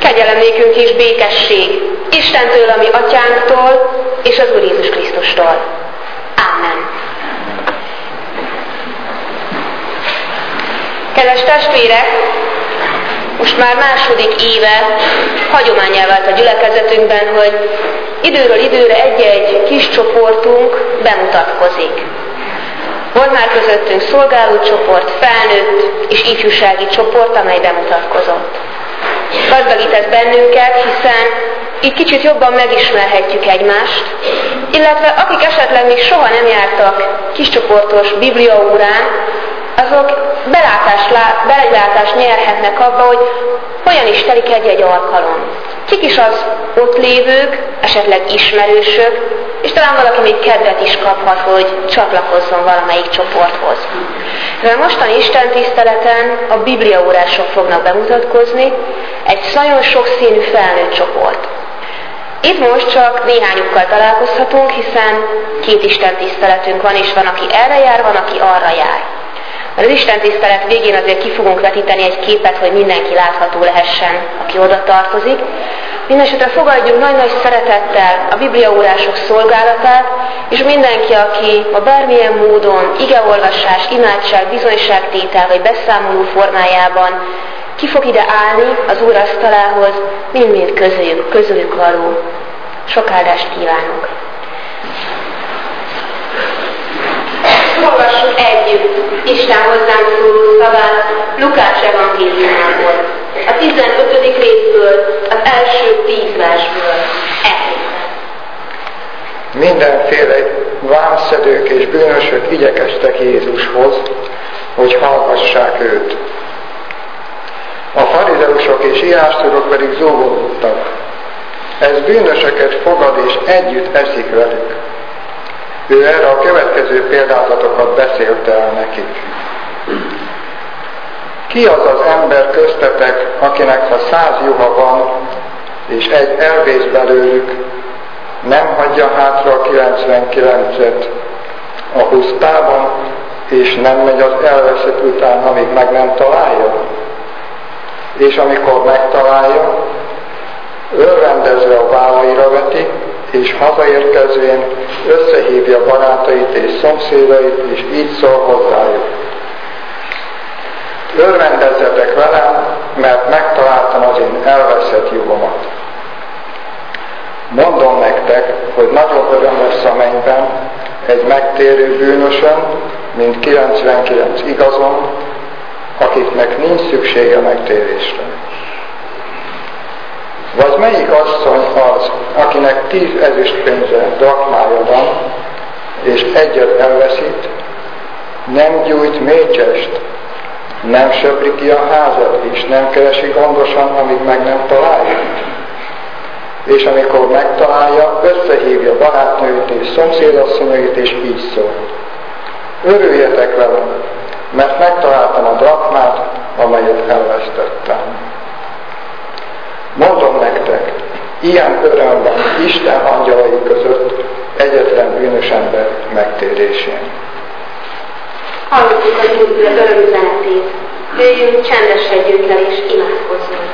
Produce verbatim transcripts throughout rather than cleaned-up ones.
Kegyelem nékünk és békesség Istentől, a mi atyánktól, és az Úr Jézus Krisztustól. Ámen. Kedves testvérek, most már második éve hagyománnyá vált a gyülekezetünkben, hogy időről időre egy-egy kis csoportunk bemutatkozik. Volt már közöttünk szolgálócsoport, felnőtt és ifjúsági csoport, amely bemutatkozott. Gazdagít ez bennünket, hiszen így kicsit jobban megismerhetjük egymást, illetve akik esetleg még soha nem jártak kiscsoportos bibliaórán, azok belátást, belátást nyerhetnek abba, hogy hogyan is telik egy-egy alkalom. Kik is az ott lévők, esetleg ismerősök, és talán valaki még kedvet is kaphat, hogy csatlakozzon valamelyik csoporthoz. De a mostani istentiszteleten a bibliaórások fognak bemutatkozni, egy nagyon sokszínű felnőtt csoport. Itt most csak néhányukkal találkozhatunk, hiszen két istentiszteletünk van, és van, aki erre jár, van, aki arra jár. Az istentisztelet végén azért ki fogunk vetíteni egy képet, hogy mindenki látható lehessen, aki oda tartozik. Mindenesetre fogadjuk nagy-nagy szeretettel a bibliaórások szolgálatát, és mindenki, aki a bármilyen módon igeolvasás, imádság, bizonyságtétel vagy beszámoló formájában ki fog ide állni az Úr asztalához, mind-mind közülük, közülük való. Sok áldást kívánok! Olvassuk együtt Isten hozzánk szóló szavát Lukács evangéliumából, a tizenötödik részből, az első tíz versből. Elhiszem. Mindenféle vámszedők és bűnösök igyekeztek Jézushoz, hogy hallgassák őt. A farizeusok és írástudók pedig zúgolódtak. Ez bűnösöket fogad és együtt eszik velük. Ő erre a következő példázatokat beszélte el nekik. Ki az az ember köztetek, akinek ha száz juha van, és egy elvész belőlük, nem hagyja hátra a kilencvenkilencet a pusztában, és nem megy az elveszett után, amíg meg nem találja? És amikor megtalálja, örvendezve a vállaira veti, és hazaérkezvén összehívja barátait és szomszédait, és így szól hozzájuk. Örvendezzetek velem, mert megtaláltam az én elveszett juhomat. Mondom nektek, hogy nagyobb öröm lesz a mennyben egy megtérő bűnösön, mint kilencvenkilenc igazon, akiknek nincs szüksége megtérésre. Vagy melyik asszony az, akinek tíz ezüstpénze drakmája van, és egyet elveszít, nem gyújt mécsest, nem söpri ki a házat, és nem keresi gondosan, amíg meg nem találja? És amikor megtalálja, összehívja barátnőit és szomszédasszonyait, és így szól. Örüljetek velem, mert megtaláltam a drakmát, amelyet elvesztettem. Mondom nektek, ilyen öröm van Isten angyalai között egyetlen bűnös ember megtérésén. Hallottuk az Úr örömüzenetét. Jöjjünk, csendesedjünk el és imádkozzunk.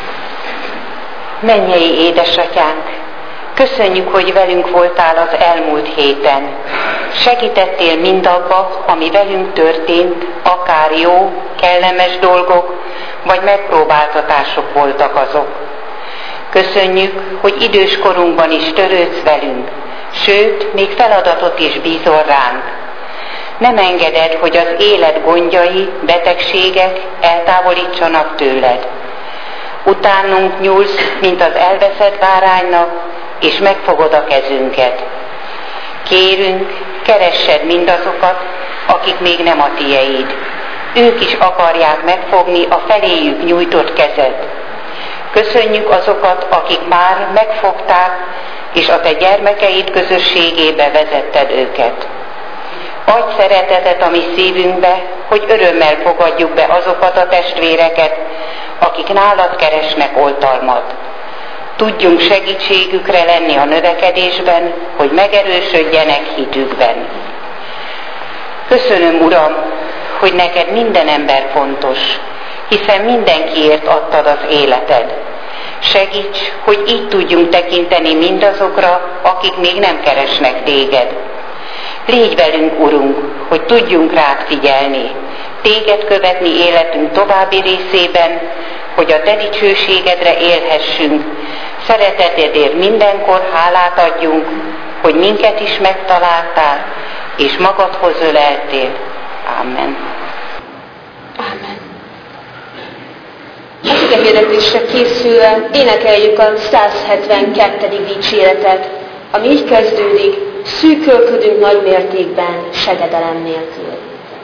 Mennyei édesatyánk, köszönjük, hogy velünk voltál az elmúlt héten. Segítettél mindabba, ami velünk történt, akár jó, kellemes dolgok, vagy megpróbáltatások voltak azok. Köszönjük, hogy idős korunkban is törődsz velünk, sőt, még feladatot is bízol ránk. Nem engeded, hogy az élet gondjai, betegségek eltávolítsanak tőled. Utánunk nyúlsz, mint az elveszett báránynak, és megfogod a kezünket. Kérünk, keressed mindazokat, akik még nem a tieid. Ők is akarják megfogni a feléjük nyújtott kezed. Köszönjük azokat, akik már megfogták, és a te gyermekeid közösségébe vezetted őket. Adj szeretetet a mi szívünkbe, hogy örömmel fogadjuk be azokat a testvéreket, akik nálad keresnek oltalmat. Tudjunk segítségükre lenni a növekedésben, hogy megerősödjenek hitükben. Köszönöm, Uram, hogy neked minden ember fontos, hiszen mindenkiért adtad az életed. Segíts, hogy így tudjunk tekinteni mindazokra, akik még nem keresnek téged. Légy velünk, Urunk, hogy tudjunk rád figyelni, téged követni életünk további részében, hogy a te dicsőségedre élhessünk, szeretetedért mindenkor hálát adjunk, hogy minket is megtaláltál, és magadhoz öleltél. Amen. Amen. Az igehirdetésre készülve énekeljük a száz hetvenkettedik dicséretet, ami így kezdődik: szűkölködünk nagy mértékben, segedelem nélkül.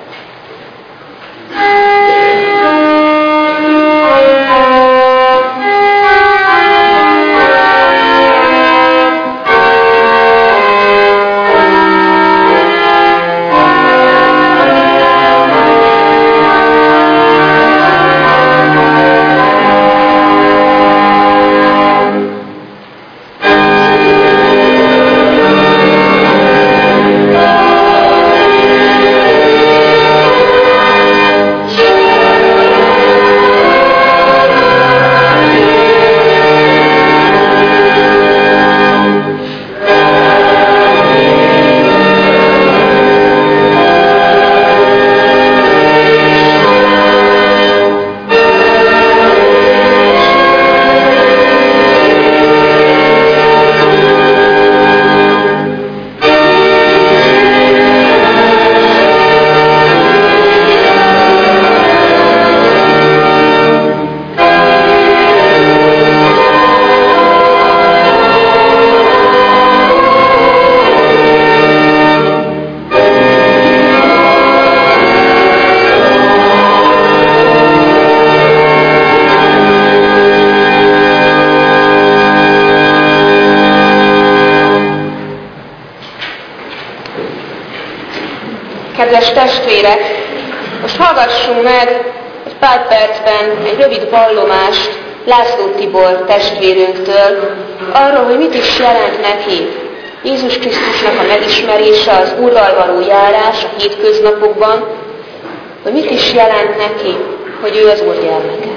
Kedves testvérek, most hallgassunk meg egy pár percben egy rövid vallomást László Tibor testvérünktől arról, hogy mit is jelent neki Jézus Krisztusnak a megismerése, az Úrral való járás a hétköznapokban, hogy mit is jelent neki, hogy ő az Úr gyermeke.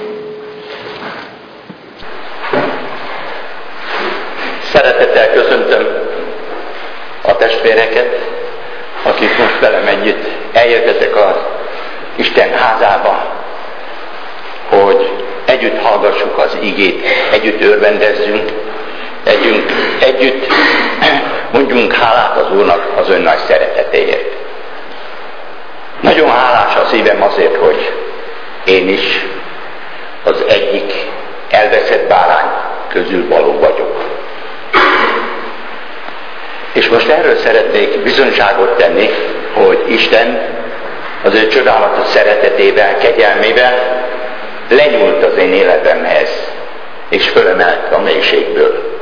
Szeretettel köszöntöm a testvéreket, akik most velem együtt eljöttetek az Isten házába, hogy együtt hallgassuk az igét, együtt örvendezzünk, együtt, együtt mondjunk hálát az Úrnak az ön nagy szeretetéért. Nagyon hálás a szívem azért, hogy én is az egyik elveszett bárány közül való vagyok. És most erről szeretnék bizonyságot tenni, hogy Isten az ő csodálatos szeretetével, kegyelmével lenyúlt az én életemhez, és fölemelt a mélységből.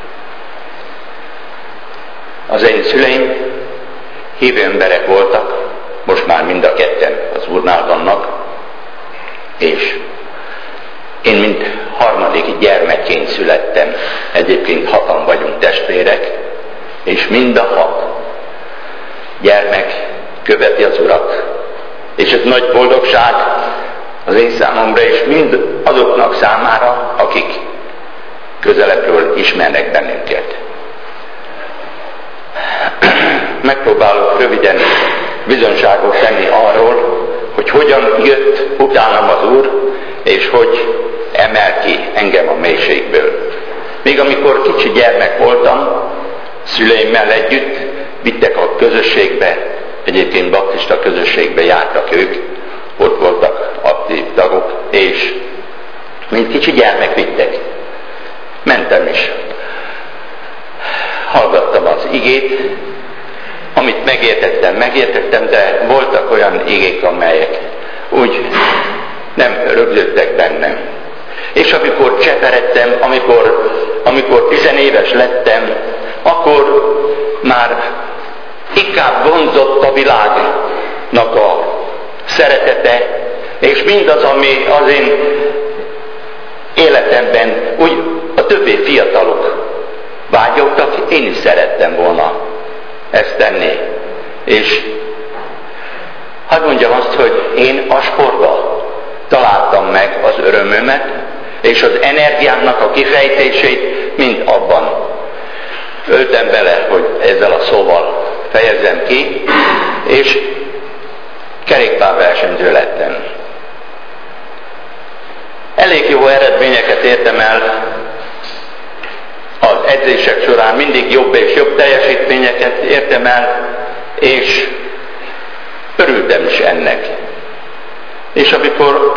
Az én szüleim hívő emberek voltak, most már mind a ketten az Úrnál vannak, és én mint harmadik gyermekként születtem, egyébként hatan vagyunk testvérek, és mind a hat gyermek követi az Urat. És ez nagy boldogság az én számomra, és mind azoknak számára, akik közelebbről ismernek bennünket. Megpróbálok röviden bizonyságot tenni arról, hogy hogyan jött utánam az Úr, és hogy emel ki engem a mélységből. Még amikor kicsi gyermek voltam, szüleimmel együtt vittek a közösségbe, egyébként baptista közösségbe jártak ők, ott voltak aktív tagok, és mint kicsi gyermek vittek. Mentem is. Hallgattam az igét, amit megértettem, megértettem, de voltak olyan igék, amelyek úgy nem rögzöttek bennem. És amikor cseperedtem, amikor, amikor tizenéves lettem, akkor már inkább vonzott a világnak a szeretete, és mindaz, ami az én életemben úgy a többi fiatalok vágyogtak, én is szerettem volna ezt tenni. És hadd mondjam azt, hogy én a sportban találtam meg az örömömet, és az energiámnak a kifejtését mind abban öltem bele, hogy ezzel a szóval fejezzem ki, és kerékpárversenyző lettem. Elég jó eredményeket értem el az edzések során, mindig jobb és jobb teljesítményeket értem el, és örültem is ennek. És amikor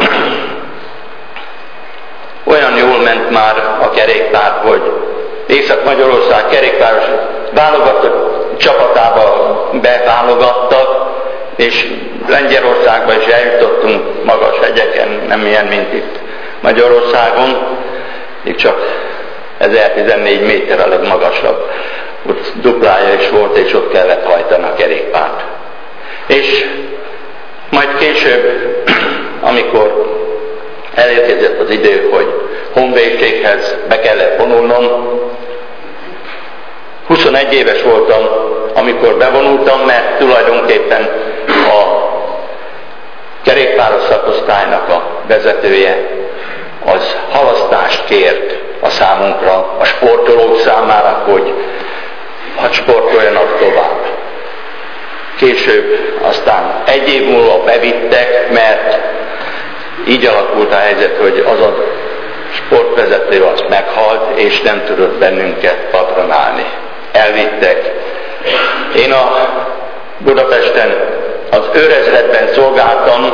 olyan jól ment már a kerékpár, hogy Észak-Magyarország kerékpáros válogatott csapatába beválogattak, és Lengyelországba is eljutottunk magas hegyeken, nem ilyen, mint itt Magyarországon, így csak ezertizennégy méter a legmagasabb, ott duplája is volt, és ott kellett hajtani a kerékpárt. És majd később, amikor elérkezett az idő, hogy honvédséghez be kellett vonulnom, huszonegy éves voltam, amikor bevonultam, mert tulajdonképpen a kerékpáros szakosztálynak a vezetője az halasztást kért a számunkra, a sportolók számára, hogy hadd sportoljanak tovább. Később aztán egy év múlva bevittek, mert így alakult a helyzet, hogy az a sportvezető az meghalt, és nem tudott bennünket patronálni. Elvittek. Én a Budapesten az őrezredben szolgáltam,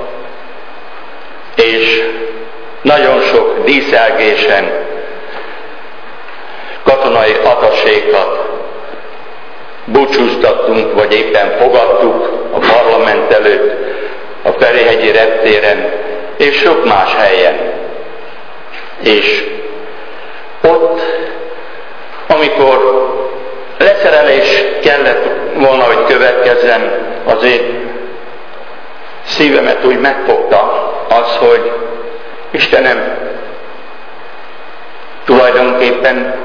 és nagyon sok díszelgésen katonai atassékat búcsúztattunk, vagy éppen fogadtuk a parlament előtt, a Ferihegyi reptéren, és sok más helyen. És ott, amikor leszerelés kellett volna, hogy következzen, az én szívemet úgy megfogta az, hogy Istenem, tulajdonképpen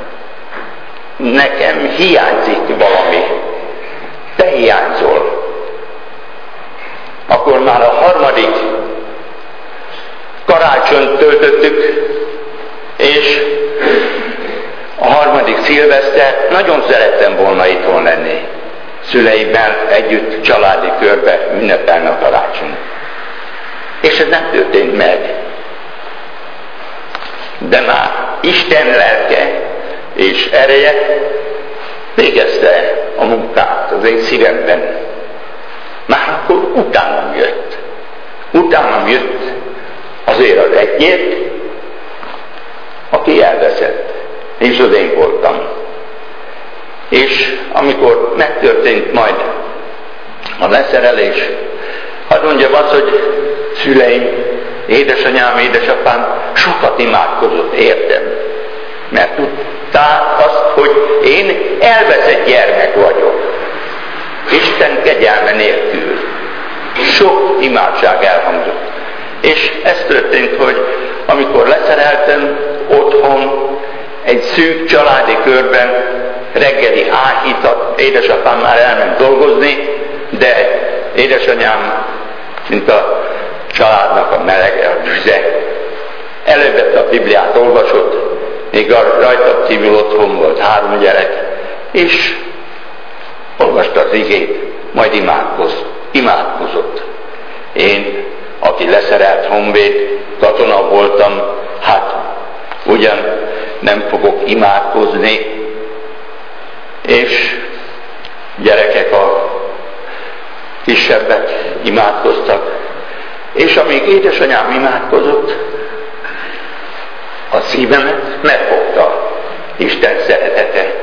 nekem hiányzik valami. Te hiányzol. Akkor már a harmadik karácsonyt töltöttük, és a harmadik szilveszter, nagyon szerettem volna itthon lenni. Szüleimmel együtt családi körbe ünnepelni a karácsonyt. És ez nem történt meg. De már Isten lelke és ereje végezte a munkát az én szívemben. Már akkor utánam jött. Utánam jött azért az egyért, aki elveszett. És az én voltam. És amikor megtörtént majd a leszerelés, hadd mondjam azt, hogy szüleim, édesanyám, édesapám sokat imádkozott, értem. Mert tudták azt, hogy én elveszett gyermek vagyok. Isten kegyelme nélkül. Sok imádság elhangzott. És ez történt, hogy amikor leszereltem otthon, egy szűk családi körben reggeli áhítat, édesapám már elment dolgozni, de édesanyám, mint a családnak a melege, a tüze, elővette a Bibliát, olvasott, még a rajta kívül otthon volt három gyerek, és olvasta az igét, majd imádkozott. imádkozott. Én, aki leszerelt honvéd, katona voltam, hát ugyan nem fogok imádkozni, és gyerekek, a kisebbek imádkoztak, és amíg édesanyám imádkozott, a szívemet megfogta Isten szeretete.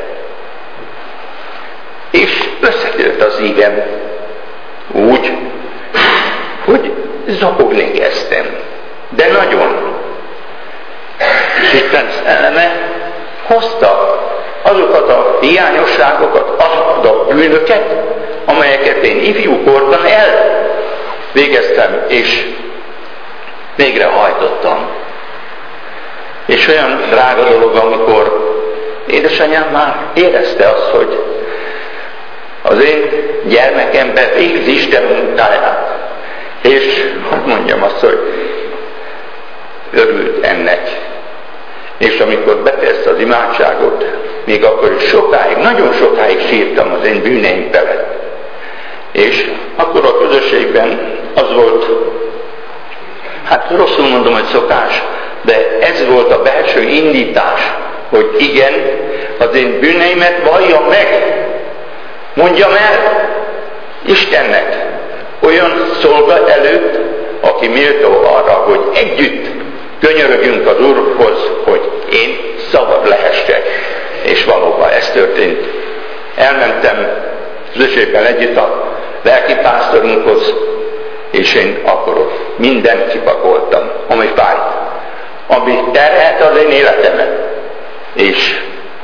És összetört az szívem úgy, hogy zokogni kezdtem. De nagyon. És Isten szelleme hozta azokat a hiányosságokat, azokat a bűnöket, amelyeket én ifjúkorban elvégeztem, és végrehajtottam. És olyan drága dolog, amikor édesanyám már érezte azt, hogy az én gyermekemben végz Isten munkáját. És hogy mondjam azt, hogy örült ennek. És amikor befejezte az imádságot, még akkor is sokáig, nagyon sokáig sírtam az én bűneim felett. És akkor a közösségben az volt, hát rosszul mondom, hogy szokás, de ez volt a belső indítás, hogy igen, az én bűneimet valljam meg, mondjam el Istennek, olyan szolga előtt, aki méltó arra, hogy együtt könyörögjünk az Úrhoz, hogy én szabad lehessek. És valóban ez történt. Elmentem közösségben együtt a lelkipásztorunkhoz, és én akkor mindent kipakoltam, ami fájt, ami terhelt az én életemet. És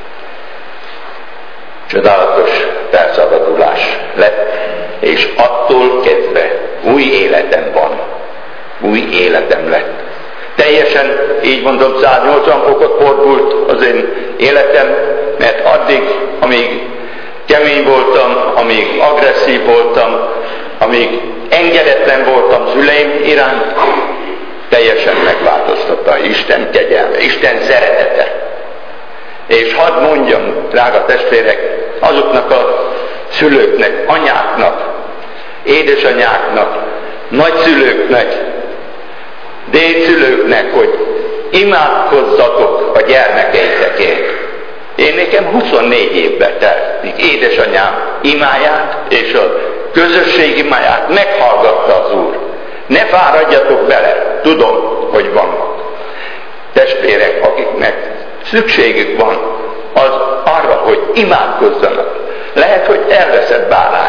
csodálatos felszabadulás lett, és attól kezdve új életem van, új életem lett. Teljesen, így mondom, száznyolcvan fokot fordult az én életem, mert addig, amíg kemény voltam, amíg agresszív voltam, amíg engedetlen voltam szüleim iránt, teljesen megváltoztatta Isten kegyelme, Isten szeretete. És hadd mondjam, drága testvérek, azoknak a szülőknek, anyáknak, édesanyáknak, nagyszülőknek, dédszülőknek, hogy imádkozzatok a gyermekeitekért. Én nekem huszonnégy évbe telt, míg édesanyám imáját és a közösség imáját meghallgatta az Úr. Ne fáradjatok bele, tudom, hogy vannak testvérek, akiknek szükségük van az arra, hogy imádkozzanak. Lehet, hogy elveszett bárány.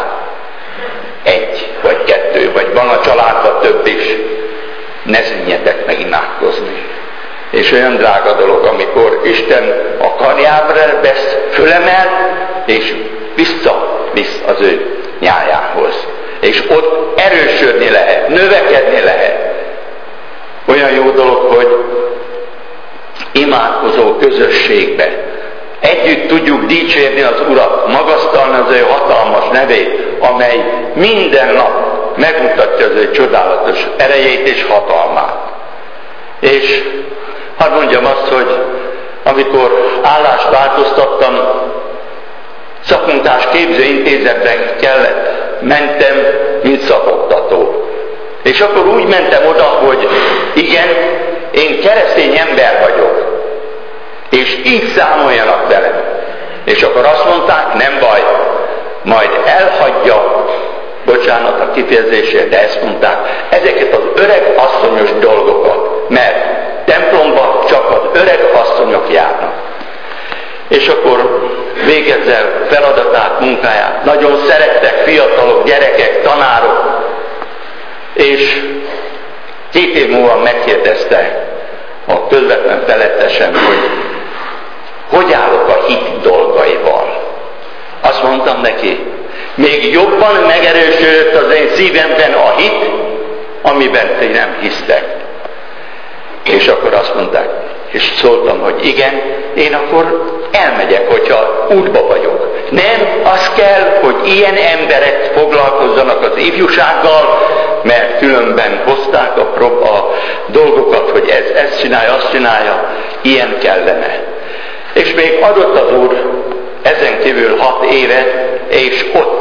Egy, vagy kettő, vagy van a családban több is. Ne szűnjetek meg imádkozni. És olyan drága dolog, amikor Isten a karjára vesz, fölemel, és visszavisz az ő nyájához. És ott erősödni lehet, növekedni lehet. Olyan jó dolog, hogy imádkozó közösségbe együtt tudjuk dicsérni az Urat, magasztalni az ő hatalmas nevét, amely minden nap megmutatja az ő csodálatos erejét és hatalmát. És hadd mondjam azt, hogy amikor állást változtattam, szakmunkás képzőintézetben kellett, mentem, mint szakoktató. És akkor úgy mentem oda, hogy igen, én keresztény ember vagyok, és így számoljanak velem. És akkor azt mondták, nem baj, majd elhagyja, bocsánat a kifejezésért, de ezt mondták, ezeket az öreg asszonyos dolgokat, mert templomban csak az öreg asszonyok járnak. És akkor végezze el feladatát, munkáját. Nagyon szerettek fiatalok, gyerekek, tanárok. És két év múlva megkérdezte a közvetlen felettesem, hogy hogy állok a hit dolgaival. Azt mondtam neki, még jobban megerősödött az én szívemben a hit, amiben ti nem hisztek. És akkor azt mondták, és szóltam, hogy igen, én akkor elmegyek, hogyha útba vagyok. Nem, az kell, hogy ilyen emberek foglalkozzanak az ifjúsággal, mert különben hozták a, prob- a dolgokat, hogy ez ezt csinálja, azt csinálja, ilyen kellene. És még adott az Úr ezen kívül hat éve, és ott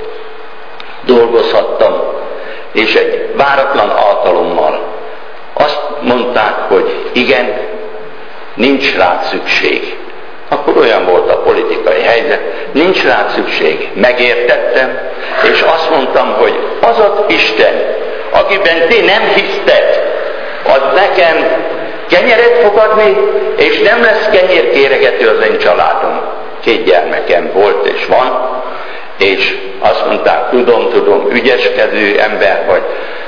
dolgozhattam, és egy váratlan alkalommal azt mondták, hogy igen, nincs rá szükség. Akkor olyan volt a politikai helyzet, nincs rá szükség. Megértettem, és azt mondtam, hogy az az Isten, akiben ti nem hisztek, az nekem kenyeret fog adni, és nem lesz kenyérkéregető az én családom. Két gyermekem volt és van, és azt mondták, tudom, tudom, ügyeskedő ember vagy,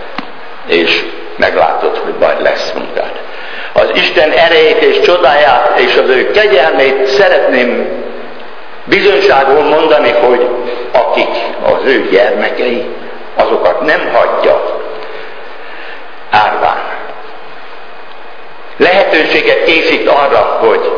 és meglátod, hogy majd lesz munkád. Az Isten erejét és csodáját és az ő kegyelmét szeretném bizonyságul mondani, hogy akik az ő gyermekei, azokat nem hagyja árván. Lehetőséget készít arra, hogy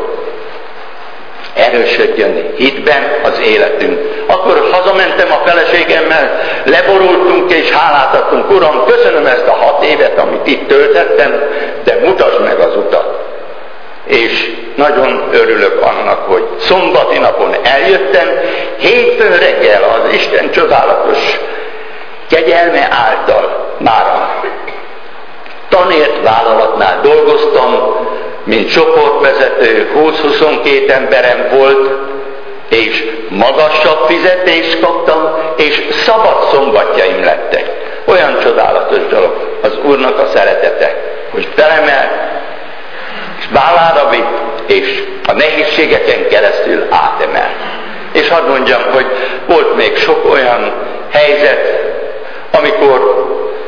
erősödjön hitben az életünk. Akkor hazamentem a feleségemmel, leborultunk és hálát adtunk, Uram, köszönöm ezt a hat évet, amit itt töltettem, de Te mutasd meg az utat. És nagyon örülök annak, hogy szombati napon eljöttem, hétfőn reggel az Isten csodálatos kegyelme által már a tanért vállalatnál dolgoztam, mint csoportvezető, húsz-huszonkét emberem volt, és magasabb fizetést kaptam, és szabad szombatjaim lettek. Olyan csodálatos dolog az Úrnak a szeretete, hogy felemelt, és vállára vitt, és a nehézségeken keresztül átemel. És hadd mondjam, hogy volt még sok olyan helyzet, amikor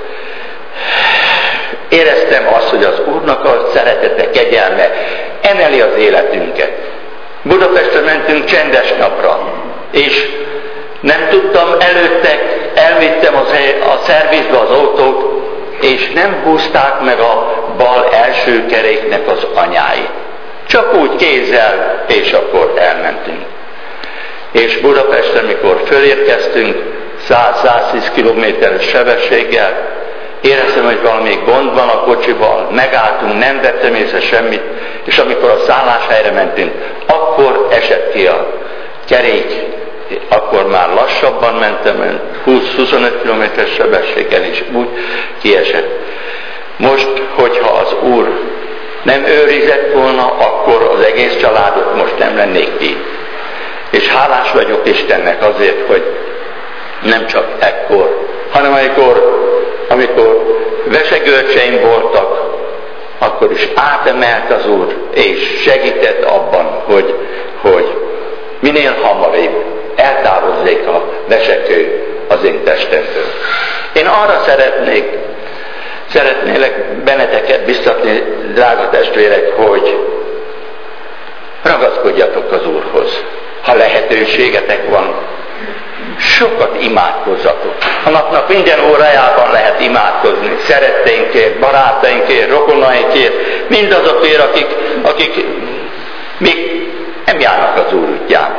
éreztem azt, hogy az Úrnak a szeretete, kegyelme emeli az életünket. Budapestre mentünk csendes napra, és nem tudtam előtte, elvittem az, a szervizbe az autót, és nem húzták meg a bal első keréknek az anyáit. Csak úgy kézzel, és akkor elmentünk. És Budapestre, mikor fölérkeztünk, száz-száztíz kilométeres sebességgel, éreztem, hogy valami gond van a kocsival, megálltunk, nem vettem észre semmit, és amikor a szálláshelyre mentünk, akkor esett ki a kerék, akkor már lassabban mentem, húsz-huszonöt kilométeres sebességgel, és úgy kiesett. Most, hogyha az Úr nem őrizett volna, akkor az egész családot most nem lennék ki. És hálás vagyok Istennek azért, hogy nem csak ekkor, hanem amikor, amikor vesegölcseim voltak, akkor is átemelt az Úr, és segített abban, hogy, hogy minél hamarabb eltávozzék a vesekő az én testemtől. Én arra szeretnék, szeretnélek benneteket biztatni, drága testvérek, hogy ragaszkodjatok az Úrhoz. Ha lehetőségetek van, sokat imádkozzatok. A napnak minden órájában lehet imádkozni. Szeretteinkért, barátainkért, rokonainkért, mindazokért, akik, akik még nem járnak az Úr útján.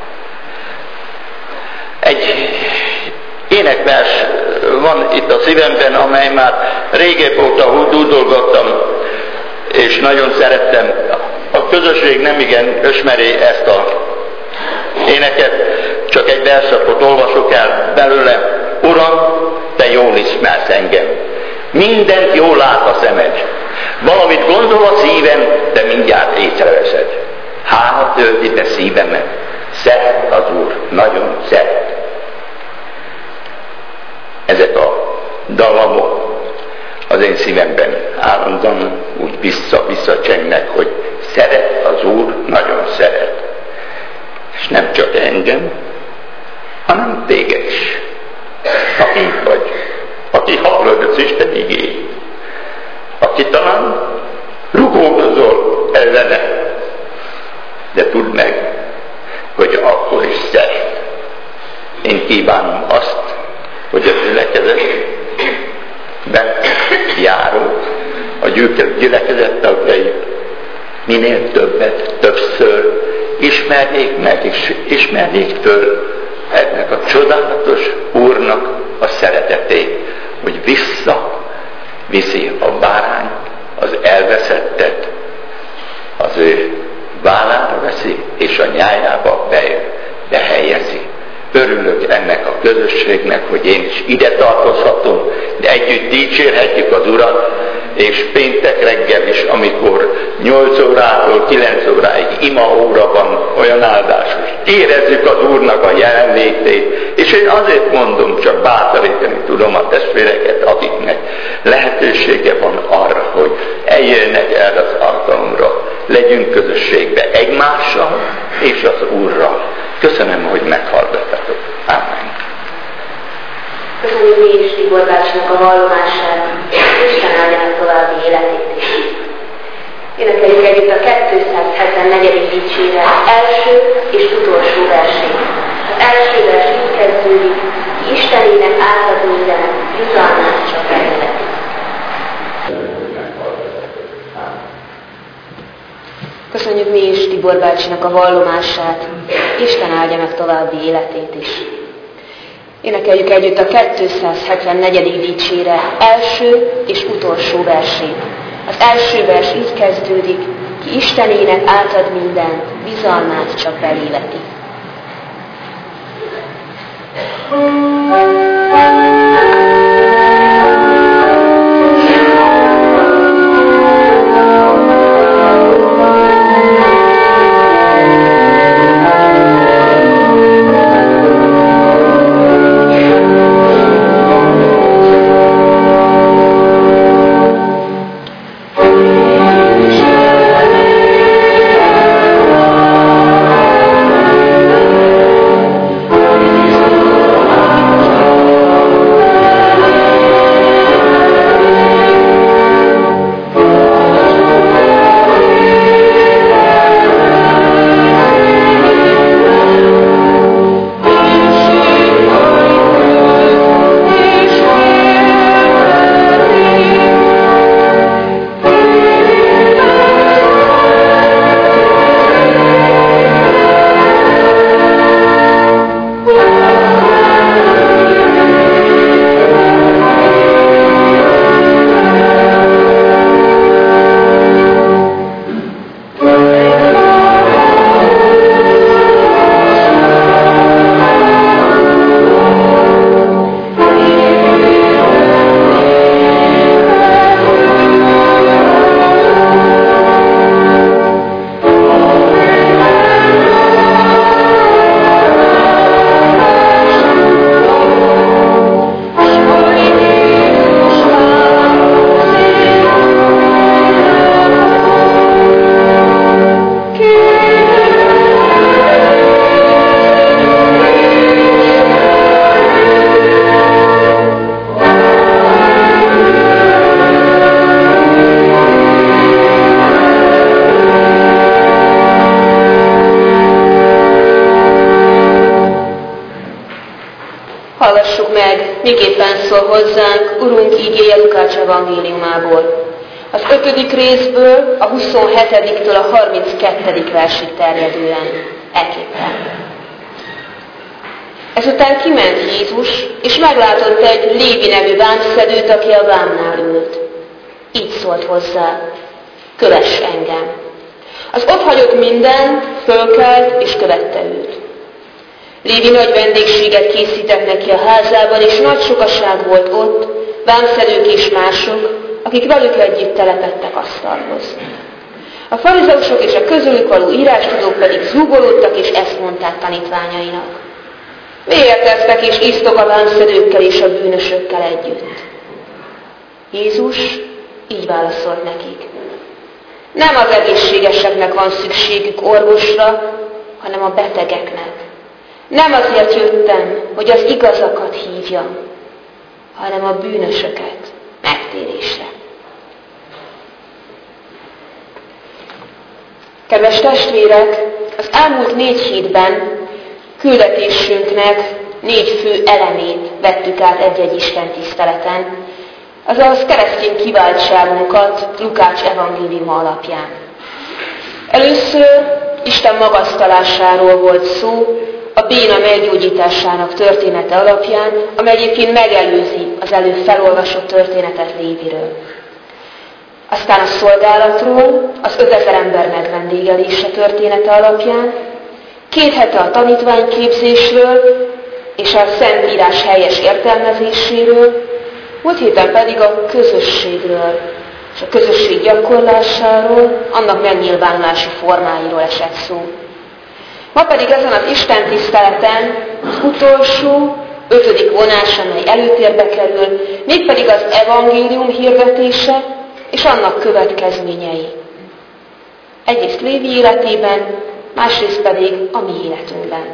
Egy énekvers van itt a szívemben, amely már régebb óta dúdolgattam, és nagyon szerettem. A közösség nem igen ismeri ezt a éneket, csak egy verszakot olvasok el belőle. Uram, te jól ismersz engem. Mindent jól lát a szemed. Valamit gondol a szívem, de mindjárt észreveszed. Hála tölti be szívemet. Szeret az Úr, nagyon szeret. Ezek a dallamok az én szívemben állandóan úgy vissza-vissza csengnek, hogy szeret az Úr, nagyon szeret. És nem csak engem, hanem téged is. Aki vagy, aki hallod az Isten igényt, aki talán rugódozol ellene, de tudd meg, hogy akkor is szeret. Én kívánom azt, hogy a gyülekezetben járó, a gyülekezet tagjai minél többet, többször ismerjék meg és ismerjék föl ennek a csodálatos Úrnak a szeretetét, hogy vissza viszi a bárányt, az elveszettet, az ő vállára veszi, és a nyájába behelyezi. Örülök ennek a közösségnek, hogy én is ide tartozhatom, de együtt dicsérhetjük az Urat, és péntek reggel is, amikor nyolc órától kilenc óráig ima óra van, olyan áldásos. Érezzük az Úrnak a jelenlétét, és én azért mondom, csak bátorítani tudom a testvéreket, akiknek lehetősége van arra, hogy eljönnek erre az alkalomra, legyünk közösségbe egymással és az Úrral. Köszönöm, hogy meghallgattatok. Amen. Köszönjük mi is Tibor bácsinak a vallomását, Isten áldja további életét is. Énekeljük együtt a kétszázhetvennegyedik dicséret első és utolsó versét. Az első vers így kezdődik, Istenének átad mindenek, jutalmát csak eléleti. Köszönjük mi is Tibor bácsinak a vallomását, Isten áldja meg további életét is. Énekeljük együtt a kétszázhetvennegyedik dicséret első és utolsó versét. Az első vers így kezdődik: ki Istenének átad mindent, bizalmát csak belé veti. Hallgassuk meg, miképpen szól hozzánk Urunk ígéje Lukács evangéliumából. Az ötödik részből a huszonhetediktől a harminckettedik versig terjedően, ekképpen. Ezután kiment Jézus, és meglátott egy Lévi nevű vámszedőt, aki a vámnál ült. Így szólt hozzá: kövess engem. Az ott hagyott mindent, fölkelt és követte őt. Lévi nagy vendégséget készített neki a házában, és nagy sokaság volt ott, vámszedők és mások, akik velük együtt telepedtek asztalhoz. A farizeusok és a közülük való írástudók pedig zúgolódtak, és ezt mondták tanítványainak: miért esztek és isztok a vámszedőkkel és a bűnösökkel együtt? Jézus így válaszolt nekik: nem az egészségeseknek van szükségük orvosra, hanem a betegeknek. Nem azért jöttem, hogy az igazakat hívjam, hanem a bűnösöket megtérésre. Kedves testvérek, az elmúlt négy hétben küldetésünknek négy fő elemét vettük át egy-egy Isten tiszteleten, azaz keresztény kiváltságunkat Lukács evangéliuma alapján. Először Isten magasztalásáról volt szó, a béna meggyógyításának története alapján, amely egyébként megelőzi az előbb felolvasott történetet Léviről. Aztán a szolgálatról, az ötezer ember megvendégelése története alapján, két hete a tanítványképzésről és a Szentírás helyes értelmezéséről, múlt héten pedig a közösségről és a közösség gyakorlásáról, annak megnyilvánulási formáiról esett szó. Ma pedig ezen az Isten tiszteleten az utolsó, ötödik vonás, amely előtérbe kerül, mégpedig az evangélium hirdetése és annak következményei. Egyrészt Lévi életében, másrészt pedig a mi életünkben.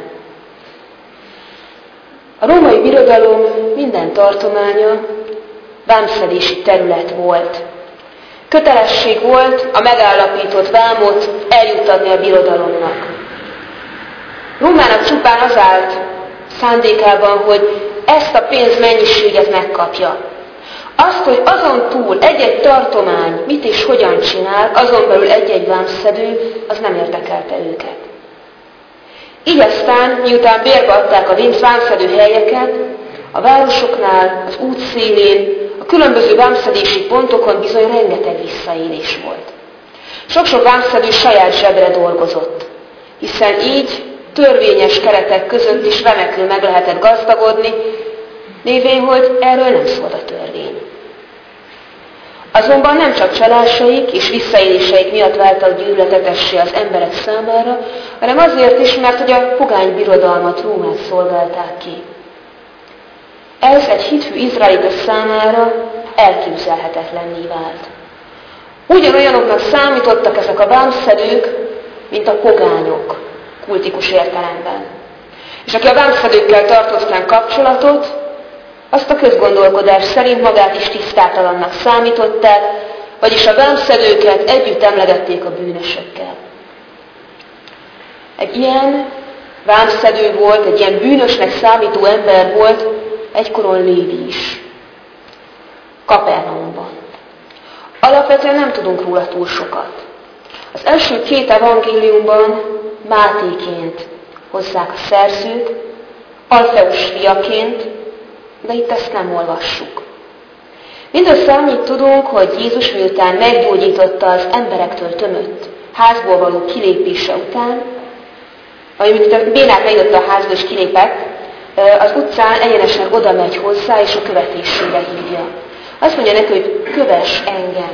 A római birodalom minden tartománya vámszedési terület volt. Kötelesség volt a megállapított vámot eljuttatni a birodalomnak. Rómának csupán az állt szándékában, hogy ezt a pénzmennyiséget megkapja. Azt, hogy azon túl egy-egy tartomány mit és hogyan csinál, azon belül egy-egy vámszedő, az nem érdekelte őket. Így aztán, miután bérbe adták a vámszedő helyeket, a városoknál, az útszélén, a különböző vámszedési pontokon bizony rengeteg visszaélés volt. Sok-sok vámszedő saját zsebre dolgozott, hiszen így törvényes keretek között is remekül meg lehetett gazdagodni, lévén, hogy erről nem szólt a törvény. Azonban nem csak csalásaik és visszaéléseik miatt váltak gyűlöletessé az emberek számára, hanem azért is, mert hogy a pogány birodalmat, Rómát szolgálták ki. Ez egy hithű izraelita számára elképzelhetetlenné vált. Ugyanolyanoknak számítottak ezek a vámszedők, mint a pogányok, kultikus értelemben. És aki a vámszedőkkel tartott fenn kapcsolatot, azt a közgondolkodás szerint magát is tisztátalannak számították, vagyis a vámszedőket együtt emlegették a bűnösökkel. Egy ilyen vámszedő volt, egy ilyen bűnösnek számító ember volt egykoron Lévi is, Kapernaumban. Alapvetően nem tudunk róla túl sokat. Az első két evangéliumban Mátéként hozzák a szerzők, Alfeus fiaként, de itt ezt nem olvassuk. Mindössze annyit tudunk, hogy Jézus miután meggyógyította az emberektől tömött házból való kilépése után, vagy miután bénát megjött a házba és kilépett, az utcán egyenesen oda megy hozzá, és a követésére hívja. Azt mondja neki, hogy kövess engem.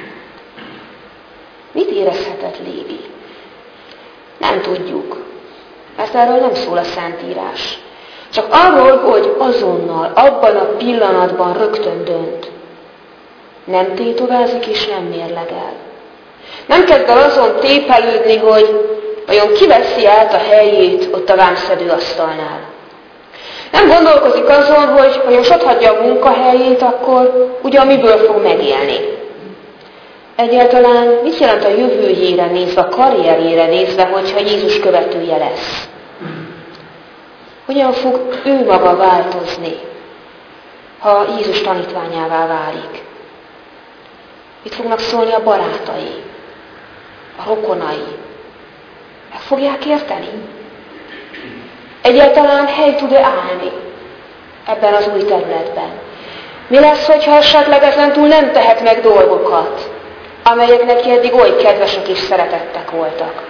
Mit érezhetett Lévi? Nem tudjuk, mert erről nem szól a Szentírás. Csak arról, hogy azonnal, abban a pillanatban rögtön dönt. Nem tétovázik és nem mérlegel. Nem kezd el azon tépelődni, hogy vajon kiveszi át a helyét ott a vámszedő asztalnál. Nem gondolkozik azon, hogy ha most ott hagyja a munkahelyét, akkor ugyan miből fog megélni. Egyáltalán mit jelent a jövőjére nézve, a karrierjére nézve, hogyha Jézus követője lesz? Hogyan fog ő maga változni, ha Jézus tanítványává válik? Mit fognak szólni a barátai, a rokonai? Meg fogják érteni? Egyáltalán hely tud-e állni ebben az új területben? Mi lesz, hogyha esetleg ezentúl nem tehet meg dolgokat, amelyek neki eddig oly kedvesek és szeretettek voltak?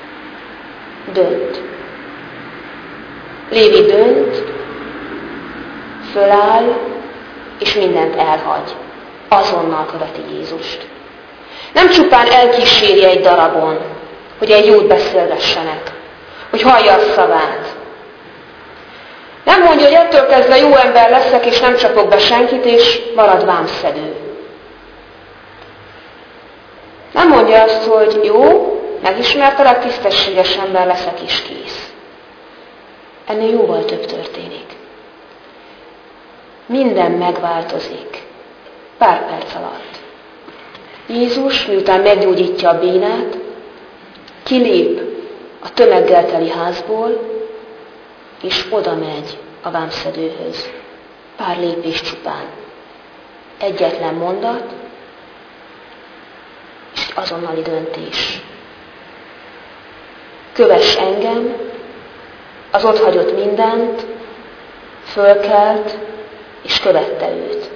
Dönt. Lévi dönt, föláll, és mindent elhagy. Azonnal követi Jézust. Nem csupán elkíséri egy darabon, hogy egy jót beszélgessenek, hogy hallja a szavát. Nem mondja, hogy ettől kezdve jó ember leszek, és nem csapok be senkit, és marad vámszedő. Nem mondja azt, hogy jó, megismertelek, tisztességes ember leszek, és kész. Ennél jóval több történik. Minden megváltozik. Pár perc alatt. Jézus, miután meggyógyítja a bénát, kilép a tömeggel teli házból, és oda megy a vámszedőhöz. Pár lépés csupán. Egyetlen mondat, és azonnali döntés. Kövess engem, az ott hagyott mindent, fölkelt, és követte őt.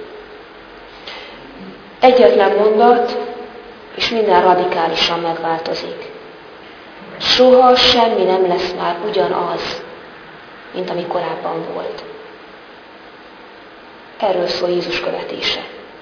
Egyetlen mondat, és minden radikálisan megváltozik. Soha semmi nem lesz már ugyanaz, mint ami korábban volt. Erről szól Jézus követése.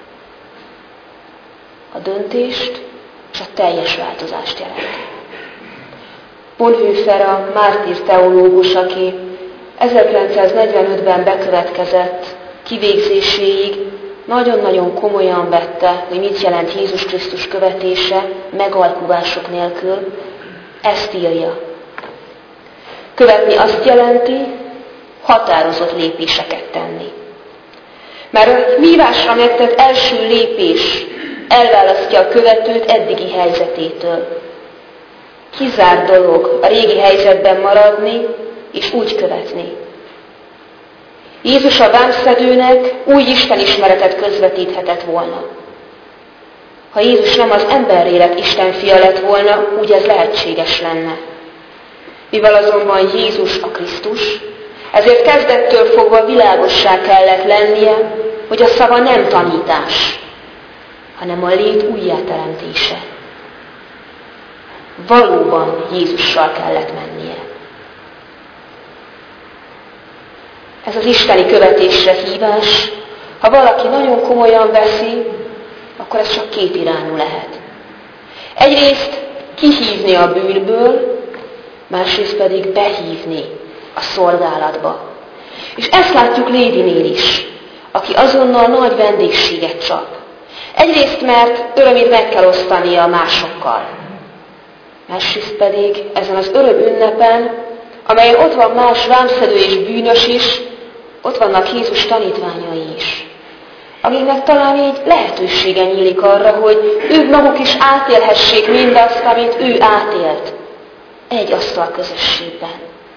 A döntést és a teljes változást jelent. Bonhoeffer, a mártír teológus, aki ezerkilencszáznegyvenötben bekövetkezett kivégzéséig nagyon-nagyon komolyan vette, hogy mit jelent Jézus Krisztus követése megalkuvások nélkül, ezt írja. Követni azt jelenti, határozott lépéseket tenni. Mert a hívásra megtett első lépés elválasztja a követőt eddigi helyzetétől. Kizárt dolog a régi helyzetben maradni és úgy követni. Jézus a vámszedőnek új istenismeretet közvetíthetett volna. Ha Jézus nem az emberlélek Isten fia lett volna, úgy ez lehetséges lenne. Mivel azonban Jézus a Krisztus, ezért kezdettől fogva világossá kellett lennie, hogy a szava nem tanítás, hanem a lét újjáteremtése. Valóban Jézussal kellett mennie. Ez az isteni követésre hívás, ha valaki nagyon komolyan veszi, akkor ez csak két irányú lehet. Egyrészt kihívni a bűnből, másrészt pedig behívni a szolgálatba. És ezt látjuk Lédinél is, aki azonnal nagy vendégséget csap. Egyrészt, mert örömét meg kell osztania másokkal. Másrészt pedig ezen az öröm ünnepen, amelyen ott van más vámszedő és bűnös is, ott vannak Jézus tanítványai is, akiknek talán így lehetősége nyílik arra, hogy ők maguk is átélhessék mindazt, amit ő átélt egy asztal közösségben.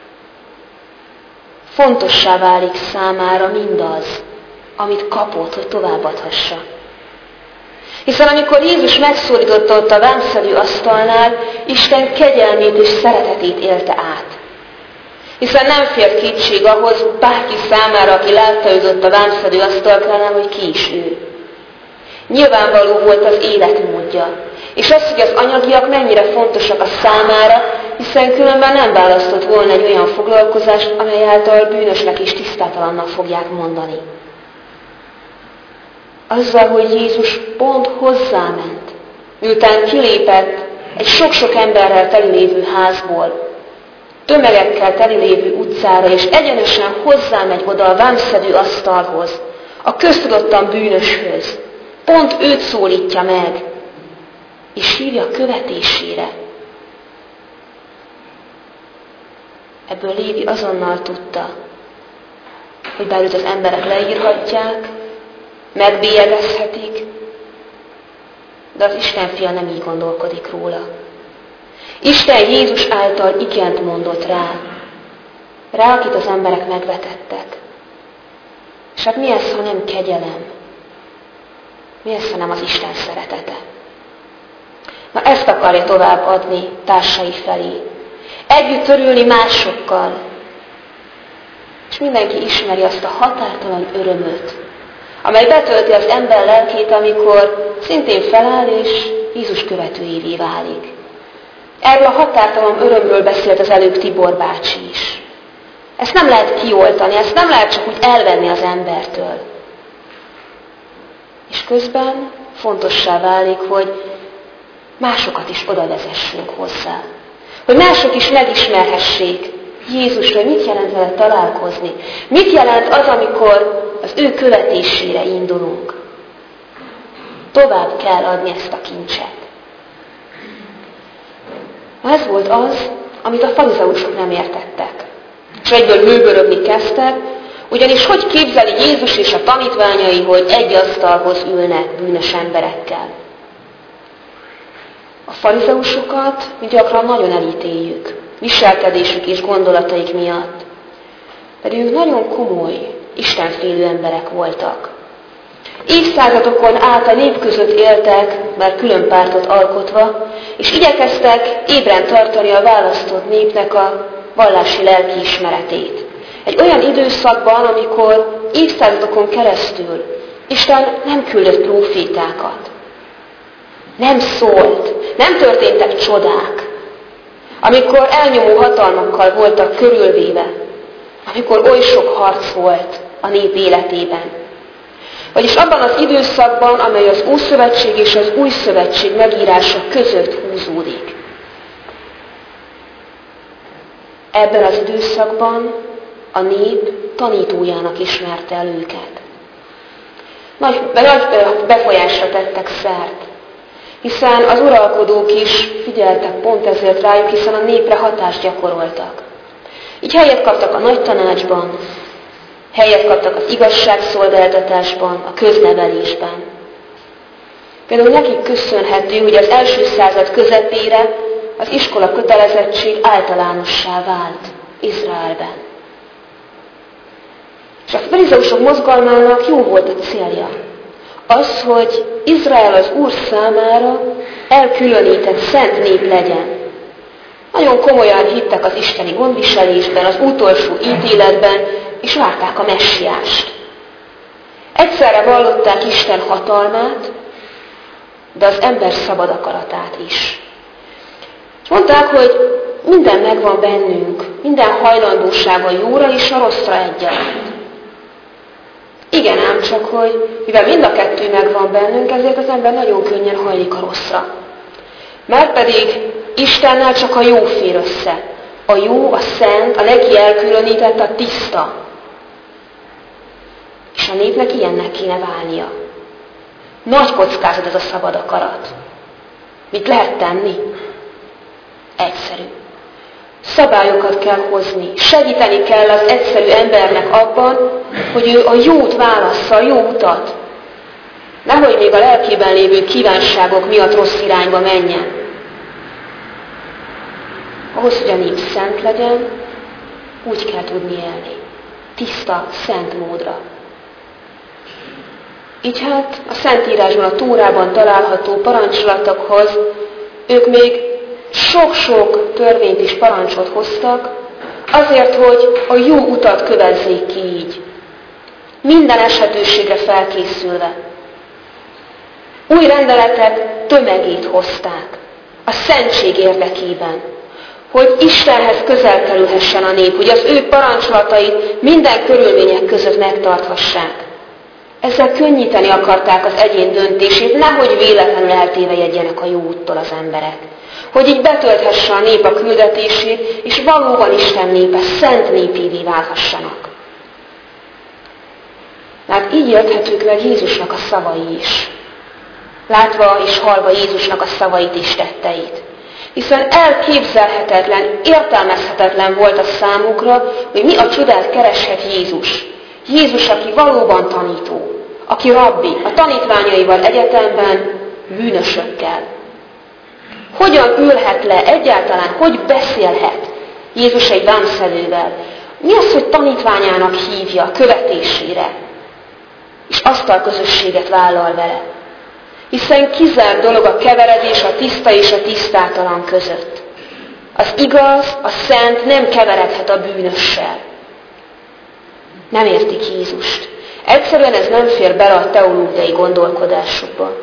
Fontossá válik számára mindaz, amit kapott, hogy továbbadhassa. Hiszen amikor Jézus megszólította ott a vámszedő asztalnál, Isten kegyelmét és szeretetét élte át. Hiszen nem fért kétség ahhoz bárki számára, aki látta őt ott a vámszedő asztalkánál, hogy ki is ő. Nyilvánvaló volt az életmódja, és az, hogy az anyagiak mennyire fontosak a számára, hiszen különben nem választott volna egy olyan foglalkozást, amely által bűnösnek és tisztátalannak fogják mondani. Azzal, hogy Jézus pont hozzáment, miután kilépett egy sok-sok emberrel telilévő házból, tömegekkel telilévő utcára, és egyenesen hozzámegy oda a vámszedő asztalhoz, a köztudottan bűnöshöz. Pont őt szólítja meg, és hívja követésére. Ebből Lévi azonnal tudta, hogy bár őt az emberek leírhatják, megbélyegezhetik, de az Isten fia nem így gondolkodik róla. Isten Jézus által igent mondott rá, rá, akit az emberek megvetettek. És hát mi ez, ha nem kegyelem? Mi ez, ha nem az Isten szeretete? Na ezt akarja továbbadni társai felé. Együtt törülni másokkal. És mindenki ismeri azt a határtalan örömöt, amely betölti az ember lelkét, amikor szintén feláll és Jézus követőjévé válik. Erről a határtalan örömről beszélt az előbb Tibor bácsi is. Ezt nem lehet kioltani, ezt nem lehet csak úgy elvenni az embertől. És közben fontossá válik, hogy másokat is oda vezessünk hozzá. Hogy mások is megismerhessék Jézusra, hogy mit jelent vele találkozni. Mit jelent az, amikor az ő követésére indulunk. Tovább kell adni ezt a kincset. Ez volt az, amit a farizeusok nem értettek. És egyből bőbörögni kezdtek, ugyanis hogy képzeli Jézus és a tanítványai, hogy egy asztalhoz ülnek bűnös emberekkel. A farizeusokat mi gyakran nagyon elítéljük, viselkedésük és gondolataik miatt. Pedig ők nagyon komoly, istenfélő emberek voltak. Évszázadokon át a nép között éltek, már külön pártot alkotva, és igyekeztek ébren tartani a választott népnek a vallási lelkiismeretét. Egy olyan időszakban, amikor évszázadokon keresztül Isten nem küldött prófétákat. Nem szólt, nem történtek csodák. Amikor elnyomó hatalmakkal voltak körülvéve, amikor oly sok harc volt a nép életében. Vagyis abban az időszakban, amely az Ószövetség és az Új Szövetség megírása között húzódik. Ebben az időszakban a nép tanítójának ismerte el őket. Nagy, nagy befolyásra tettek szert, hiszen az uralkodók is figyeltek pont ezért rájuk, hiszen a népre hatást gyakoroltak. Így helyet kaptak a nagy tanácsban, helyet kaptak az igazságszolgáltatásban, a köznevelésben. Például nekik köszönhető, hogy az első század közepére az iskola kötelezettség általánossá vált Izraelben. És a farizeusok mozgalmának jó volt a célja. Az, hogy Izrael az Úr számára elkülönített szent nép legyen. Nagyon komolyan hittek az isteni gondviselésben, az utolsó ítéletben, és várták a messiást. Egyszerre vallották Isten hatalmát, de az ember szabad akaratát is. És mondták, hogy minden megvan bennünk, minden hajlandóság a jóra és a rosszra egyaránt. Igen, ám csak, hogy mivel mind a kettő megvan bennünk, ezért az ember nagyon könnyen hajlik a rosszra. Márpedig Istennel csak a jó fér össze. A jó, a szent, a neki elkülönített, a tiszta. És a népnek ilyennek kéne válnia. Nagy kockázat ez a szabad akarat. Mit lehet tenni? Egyszerű. Szabályokat kell hozni. Segíteni kell az egyszerű embernek abban, hogy ő a jót válassza, a jó utat. Nehogy még a lelkében lévő kívánságok miatt rossz irányba menjen. Ahhoz, hogy a nép szent legyen, úgy kell tudni élni. Tiszta, szent módra. Így hát a Szentírásban, a Tórában található parancsolatokhoz ők még sok-sok törvényt és parancsot hoztak, azért, hogy a jó utat kövezzék ki így. Minden esetőségre felkészülve. Új rendeletek tömegét hozták a szentség érdekében, hogy Istenhez közel kerülhessen a nép, hogy az ő parancsolatait minden körülmények között megtarthassák. Ezzel könnyíteni akarták az egyén döntését, nehogy véletlenül eltévejedjenek a jó úttól az emberek. Hogy így betölthesse a nép a küldetését, és valóban Isten népe, szent népévé válhassanak. Mert így érthetők meg Jézusnak a szavai is. Látva és hallva Jézusnak a szavait és tetteit. Hiszen elképzelhetetlen, értelmezhetetlen volt a számukra, hogy mi a csodát kereshet Jézus. Jézus, aki valóban tanító, aki rabbi, a tanítványaival egyetemben bűnösökkel. Hogyan ülhet le egyáltalán, hogy beszélhet Jézus egy vámszedővel? Mi az, hogy tanítványának hívja követésére, és asztalközösséget vállal vele? Hiszen kizárt dolog a keveredés a tiszta és a tisztátalan között. Az igaz, a szent nem keveredhet a bűnössel. Nem értik Jézust. Egyszerűen ez nem fér bele a teológiai gondolkodásukba.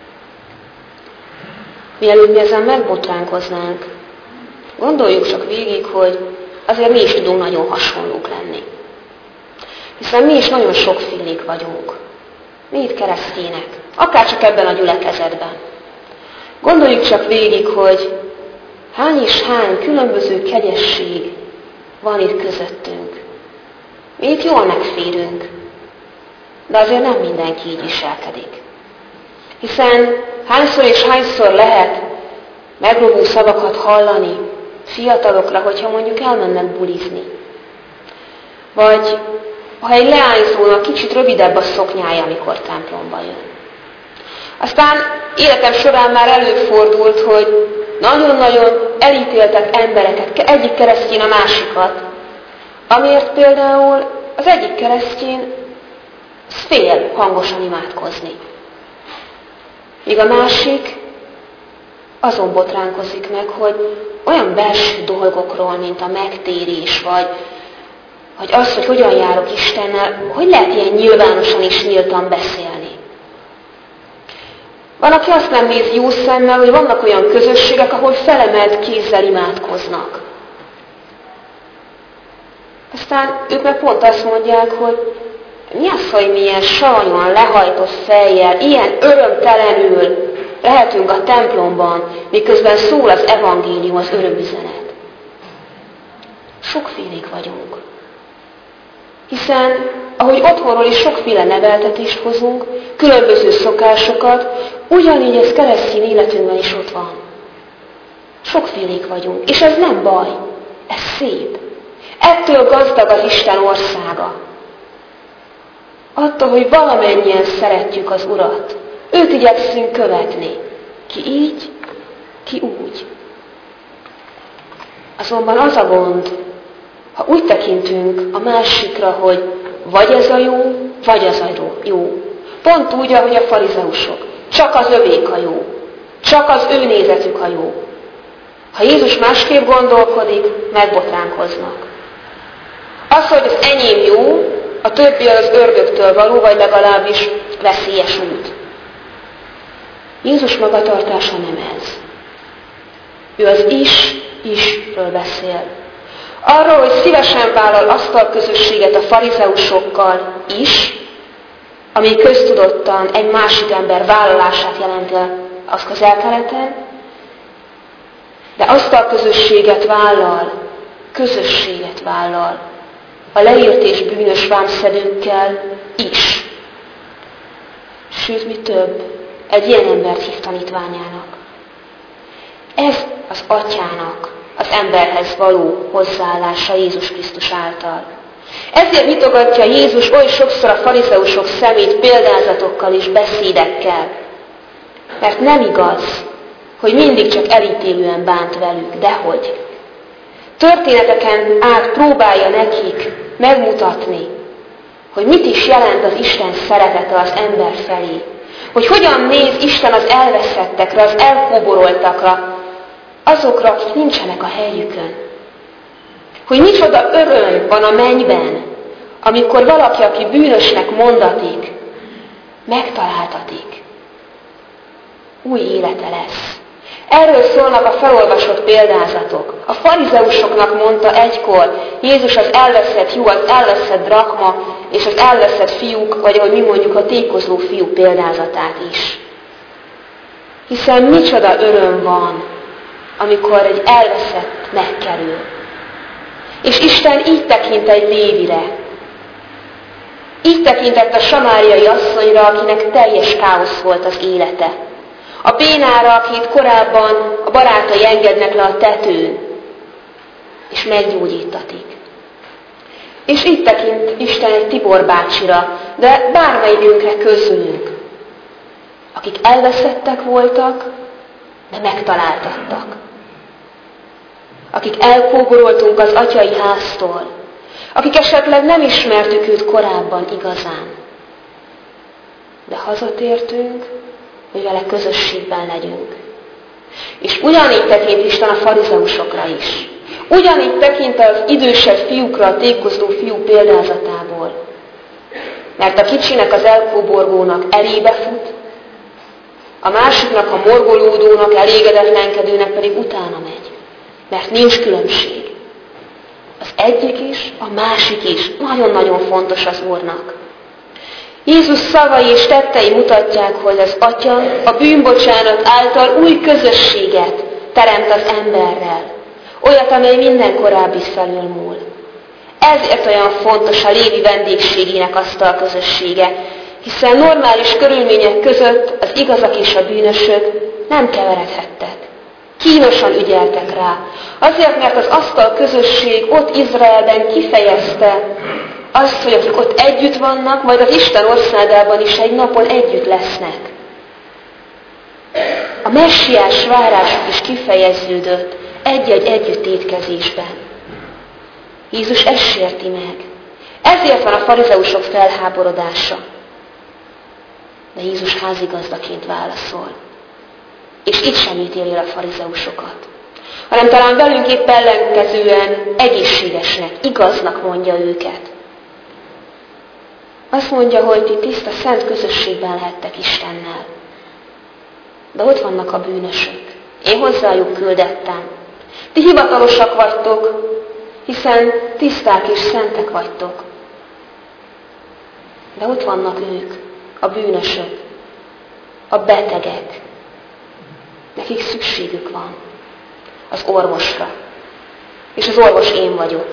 Mielőtt mi ezen megbotránkoznánk, gondoljuk csak végig, hogy azért mi is tudunk nagyon hasonlók lenni. Hiszen mi is nagyon sokfélék vagyunk. Mi itt keresztények, akárcsak ebben a gyülekezetben. Gondoljuk csak végig, hogy hány és hány különböző kegyesség van itt közöttünk. Mi itt jól megférünk, de azért nem mindenki így viselkedik. Hiszen hányszor és hányszor lehet megrovó szavakat hallani fiatalokra, hogyha mondjuk elmennek bulizni. Vagy ha egy leányzónak kicsit rövidebb a szoknyája, amikor templomba jön. Aztán életem során már előfordult, hogy nagyon-nagyon elítéltek embereket, egyik keresztény a másikat, amiért például az egyik keresztény fél hangosan imádkozni. Míg a másik azon botránkozik meg, hogy olyan belső dolgokról, mint a megtérés, vagy, vagy az, hogy hogyan járok Istennel, hogy lehet ilyen nyilvánosan és nyíltan beszélni. Van, aki azt nem nézi jó szemmel, hogy vannak olyan közösségek, ahol felemelt kézzel imádkoznak. Aztán ők meg pont azt mondják, hogy mi az, hogy milyen savanyon lehajtott fejjel, ilyen örömtelenül lehetünk a templomban, miközben szól az evangélium, az örömüzenet. Sokfélék vagyunk. Hiszen, ahogy otthonról is sokféle neveltetést hozunk, különböző szokásokat, ugyanígy ez keresztény életünkben is ott van. Sokfélék vagyunk, és ez nem baj, ez szép. Ettől gazdag az Isten országa. Attól, hogy valamennyien szeretjük az Urat. Őt igyekszünk követni. Ki így, ki úgy. Azonban az a gond, ha úgy tekintünk a másikra, hogy vagy ez a jó, vagy az a jó. Pont úgy, ahogy a farizeusok. Csak az övék a jó. Csak az ő nézetük a jó. Ha Jézus másképp gondolkodik, megbotránkoznak. Az, hogy az enyém jó, a többi az ördögtől való, vagy legalábbis veszélyes út. Jézus magatartása nem ez. Ő az is-isről beszél. Arról, hogy szívesen vállal asztalközösséget a farizeusokkal is, ami köztudottan egy másik ember vállalását jelenti az Közel-Keleten, de asztalközösséget vállal, közösséget vállal a leírt és bűnös vámszedőkkel is. Sőt, mi több, egy ilyen embert hív tanítványának. Ez az atyának az emberhez való hozzáállása Jézus Krisztus által. Ezért nyitogatja Jézus oly sokszor a farizeusok szemét példázatokkal és beszédekkel. Mert nem igaz, hogy mindig csak elítélően bánt velük, dehogy. Történeteken át próbálja nekik megmutatni, hogy mit is jelent az Isten szeretete az ember felé. Hogy hogyan néz Isten az elveszettekre, az elkóboroltakra, azokra, akik nincsenek a helyükön. Hogy micsoda öröm van a mennyben, amikor valaki, aki bűnösnek mondatik, megtaláltatik. Új élete lesz. Erről szólnak a felolvasott példázatok. A farizeusoknak mondta egykor Jézus az elveszett jó, az elveszett drachma és az elveszett fiúk, vagy ahogy mi mondjuk a tékozló fiú példázatát is. Hiszen micsoda öröm van, amikor egy elveszett megkerül. És Isten így tekint egy Lévire. Így tekintett a samáriai asszonyra, akinek teljes káosz volt az élete. A bénára, akit korábban a barátai engednek le a tetőn, és meggyógyítatik. És így tekint Isten egy Tibor bácsira, de bármelyikünkre közülünk, akik elveszettek voltak, de megtaláltattak. Akik elkóboroltunk az atyai háztól, akik esetleg nem ismertük őt korábban igazán, de hazatértünk, hogy vele közösségben legyünk. És ugyanígy tekint Isten a farizeusokra is. Ugyanígy tekint az idősebb fiúkra, a tékozló fiú példázatából. Mert a kicsinek, az elkóborgónak elébe fut, a másiknak, a morgolódónak, elégedetlenkedőnek pedig utána megy. Mert nincs különbség. Az egyik is, a másik is nagyon-nagyon fontos az Úrnak. Jézus szavai és tettei mutatják, hogy az Atya a bűnbocsánat által új közösséget teremt az emberrel. Olyat, amely minden korábbit felülmúl. Ezért olyan fontos a Lévi vendégségének asztalközössége, hiszen normális körülmények között az igazak és a bűnösök nem keveredhettek. Kínosan ügyeltek rá. Azért, mert az asztalközösség ott Izraelben kifejezte azt, hogy akik ott együtt vannak, majd az Isten országában is egy napon együtt lesznek. A messiás várásuk is kifejeződött egy-egy együtt étkezésben. Jézus ezt sérti meg. Ezért van a farizeusok felháborodása. De Jézus házigazdaként válaszol. És itt sem ítéli a farizeusokat, hanem talán velünk épp ellenkezően egészségesnek, igaznak mondja őket. Azt mondja, hogy ti tiszta, szent közösségben lehettek Istennel. De ott vannak a bűnösök. Én hozzájuk küldettem. Ti hivatalosak vagytok, hiszen tiszták és szentek vagytok. De ott vannak ők, a bűnösök, a betegek. Nekik szükségük van az orvosra. És az orvos én vagyok.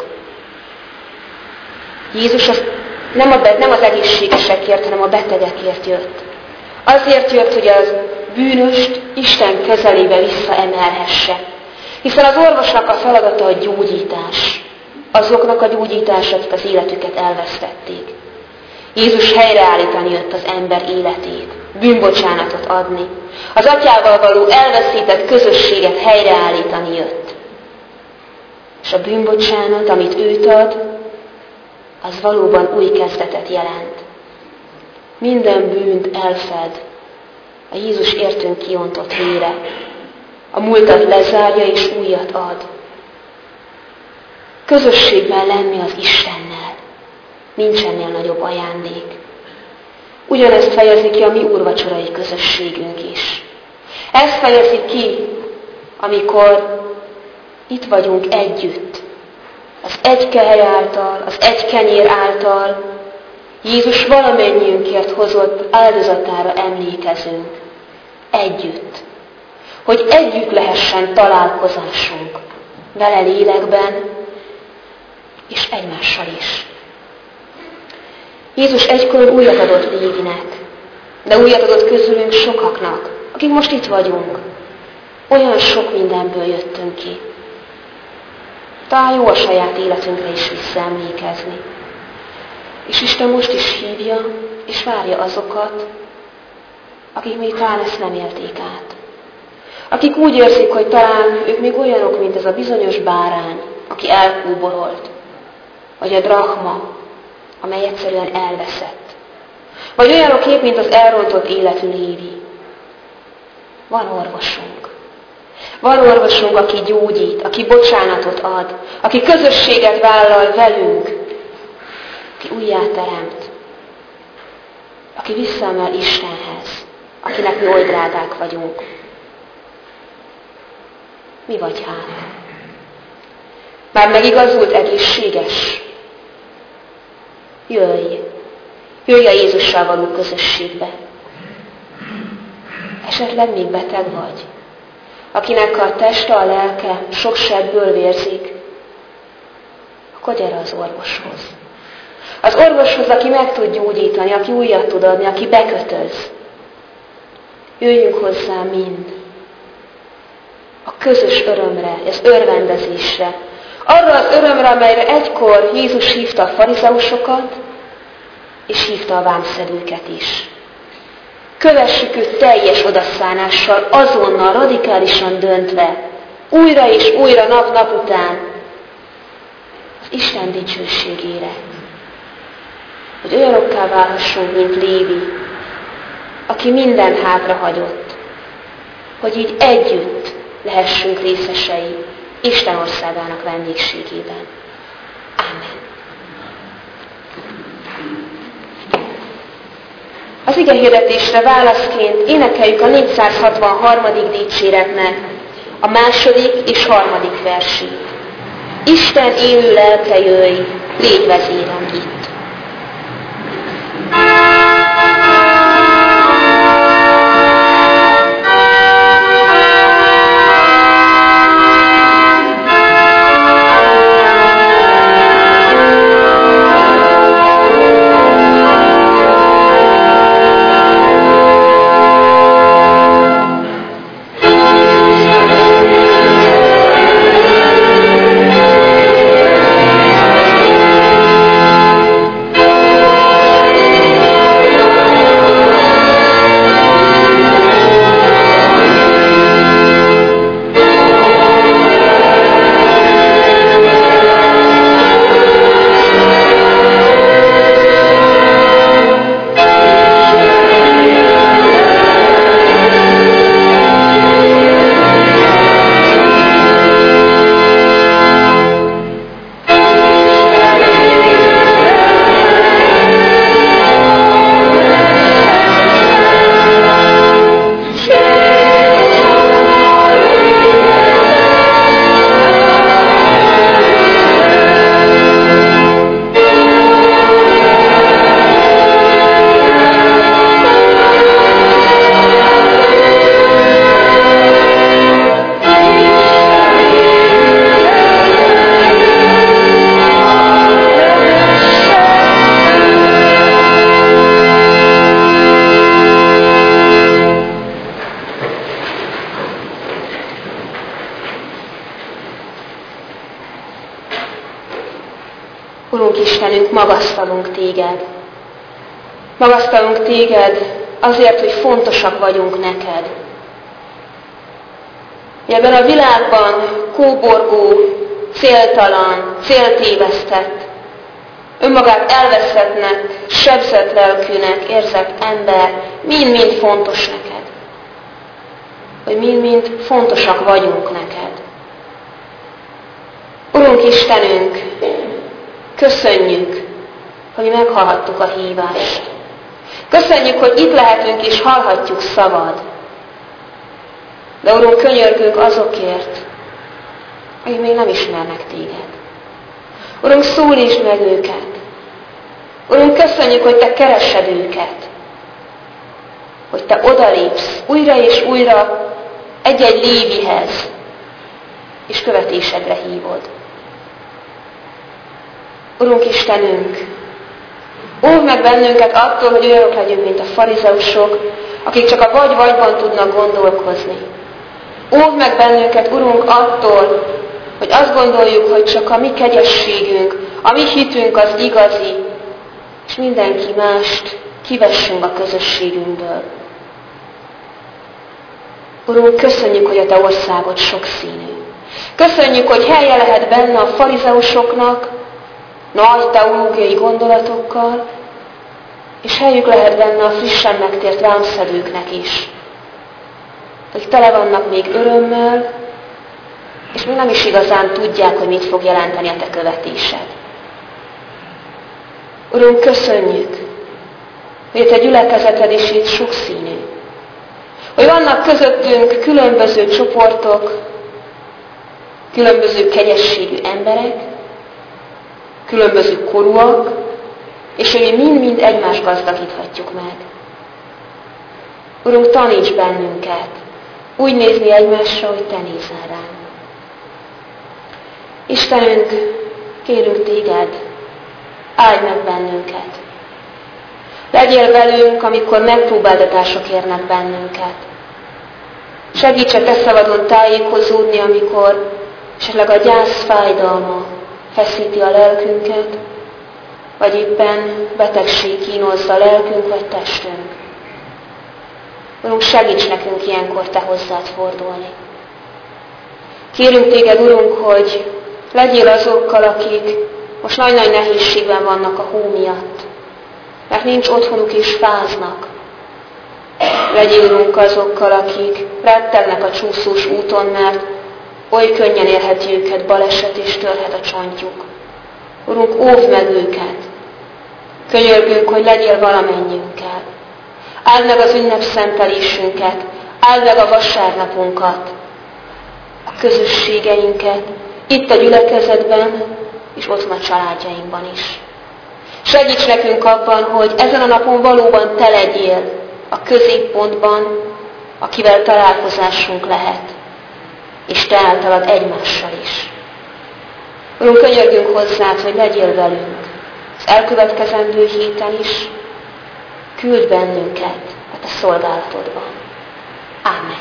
Jézus az nem, a, nem az egészségesekért, hanem a betegekért jött. Azért jött, hogy az bűnöst Isten kezelébe visszaemelhesse. Hiszen az orvosnak a feladata a gyógyítás. Azoknak a gyógyítás, akik az életüket elvesztették. Jézus helyreállítani jött az ember életét, bűnbocsánatot adni. Az atyával való elveszített közösséget helyreállítani jött. És a bűnbocsánat, amit őt ad, az valóban új kezdetet jelent. Minden bűnt elfed a Jézus értünk kiontott vére. A múltat lezárja és újat ad. Közösségben lenni az Istennel. nincs ennél nagyobb ajándék. Ugyanezt fejezi ki a mi úrvacsorai közösségünk is. Ezt fejezi ki, amikor itt vagyunk együtt. Az egy kehely által, az egy kenyér által Jézus valamennyiünkért hozott áldozatára emlékezünk. Együtt. Hogy együtt lehessen találkozásunk vele lélekben, és egymással is. Jézus egykor újat adott Lévinek, de újat adott közülünk sokaknak, akik most itt vagyunk. Olyan sok mindenből jöttünk ki. Talán jó a saját életünkre is visszaemlékezni. És Isten most is hívja, és várja azokat, akik még talán ezt nem élték át. Akik úgy érzik, hogy talán ők még olyanok, mint ez a bizonyos bárány, aki elkúborolt, vagy a drachma, amely egyszerűen elveszett. Vagy olyanok épp, mint az elrontott életű Lévi. Van orvosunk. Van orvosunk, aki gyógyít, aki bocsánatot ad, aki közösséget vállal velünk, aki újjáteremt, aki visszaemel Istenhez, akinek mi oly drágák vagyunk. Mi vagy hát? Már megigazult egészséges? Jöjj! Jöjj a Jézussal való közösségbe. Esetleg még beteg vagy, akinek a teste, a lelke sok sebből vérzik, akkor gyere az orvoshoz. Az orvoshoz, aki meg tud gyógyítani, aki újat tud adni, aki bekötöz. Jöjjünk hozzá mind. A közös örömre, az örvendezésre. Arra az örömre, amelyre egykor Jézus hívta a farizeusokat, és hívta a vámszedőket is. Kövessük őt teljes odaszánással, azonnal, radikálisan döntve, újra és újra nap-nap után, az Isten dicsőségére. Hogy olyanokká válhassunk, mint Lévi, aki minden hátrahagyott, hogy így együtt lehessünk részesei Isten országának vendégségében. Ámen. Az igehirdetésre válaszként énekeljük a négyszázhatvanharmadik dicséretnek a második és harmadik versét. Isten élő lelke jöjj, légy vezérem itt. Urunk Istenünk, magasztalunk Téged. Magasztalunk Téged azért, hogy fontosak vagyunk neked. Ebben a világban kóborgó, céltalan, céltévesztett, önmagát elveszettnek, sebzett lelkűnek érzett ember mind-mind fontos neked. Hogy mind-mind fontosak vagyunk neked. Urunk Istenünk, köszönjük, hogy mi meghallhattuk a hívást. Köszönjük, hogy itt lehetünk és hallhatjuk szavad. De Urunk, könyörgünk azokért, akik még nem ismernek Téged. Urunk, szólítsd meg őket. Urunk, köszönjük, hogy Te keresed őket. Hogy Te odalépsz újra és újra egy-egy Lévihez, és követésedre hívod. Urunk Istenünk, óvd meg bennünket attól, hogy olyanok legyünk, mint a farizeusok, akik csak a vagy-vagyban tudnak gondolkozni. Óvd meg bennünket, Urunk, attól, hogy azt gondoljuk, hogy csak a mi kegyességünk, a mi hitünk az igazi, és mindenki mást kivessünk a közösségünkből. Urunk, köszönjük, hogy a Te országod sokszínű. Köszönjük, hogy helye lehet benne a farizeusoknak, nagy teológiai gondolatokkal, és helyük lehet benne a frissen megtért vámszedőknek is, hogy tele vannak még örömmel, és még nem is igazán tudják, hogy mit fog jelenteni a Te követésed. Urunk, köszönjük, hogy a Te gyülekezeted is itt sokszínű, hogy vannak közöttünk különböző csoportok, különböző kegyességű emberek, különböző korúak, és hogy mi mind-mind egymást gazdagíthatjuk meg. Urunk, taníts bennünket úgy nézni egymásra, hogy Te nézel ránk. Istenünk, kérünk Téged, áldj meg bennünket. Legyél velünk, amikor megpróbáltatások érnek bennünket. Segíts a Te szabadon tájékozódni, amikor esetleg a gyász fájdalma feszíti a lelkünket, vagy éppen betegség kínozza a lelkünk vagy testünk. Urunk, segíts nekünk ilyenkor Te hozzád fordulni. Kérünk Téged, Urunk, hogy legyél azokkal, akik most nagy-nagy nehézségben vannak a hó miatt, mert nincs otthonuk és fáznak. Legyél, Urunk, azokkal, akik rettegnek a csúszós úton, mert oly könnyen érheti őket baleset és törhet a csontjuk. Urunk, óvd meg őket. Könyörgünk, hogy legyél valamennyiünkkel. Áld meg az ünnepszentelésünket, áld meg a vasárnapunkat, a közösségeinket, itt a gyülekezetben, és otthon a családjainkban is. Segíts nekünk abban, hogy ezen a napon valóban Te legyél a középpontban, akivel találkozásunk lehet, és Te általad egymással is. Urunk, könyörgünk hozzád, hogy legyél velünk az elkövetkezendő héten is, küld bennünket a Te szolgálatodban. Ámen.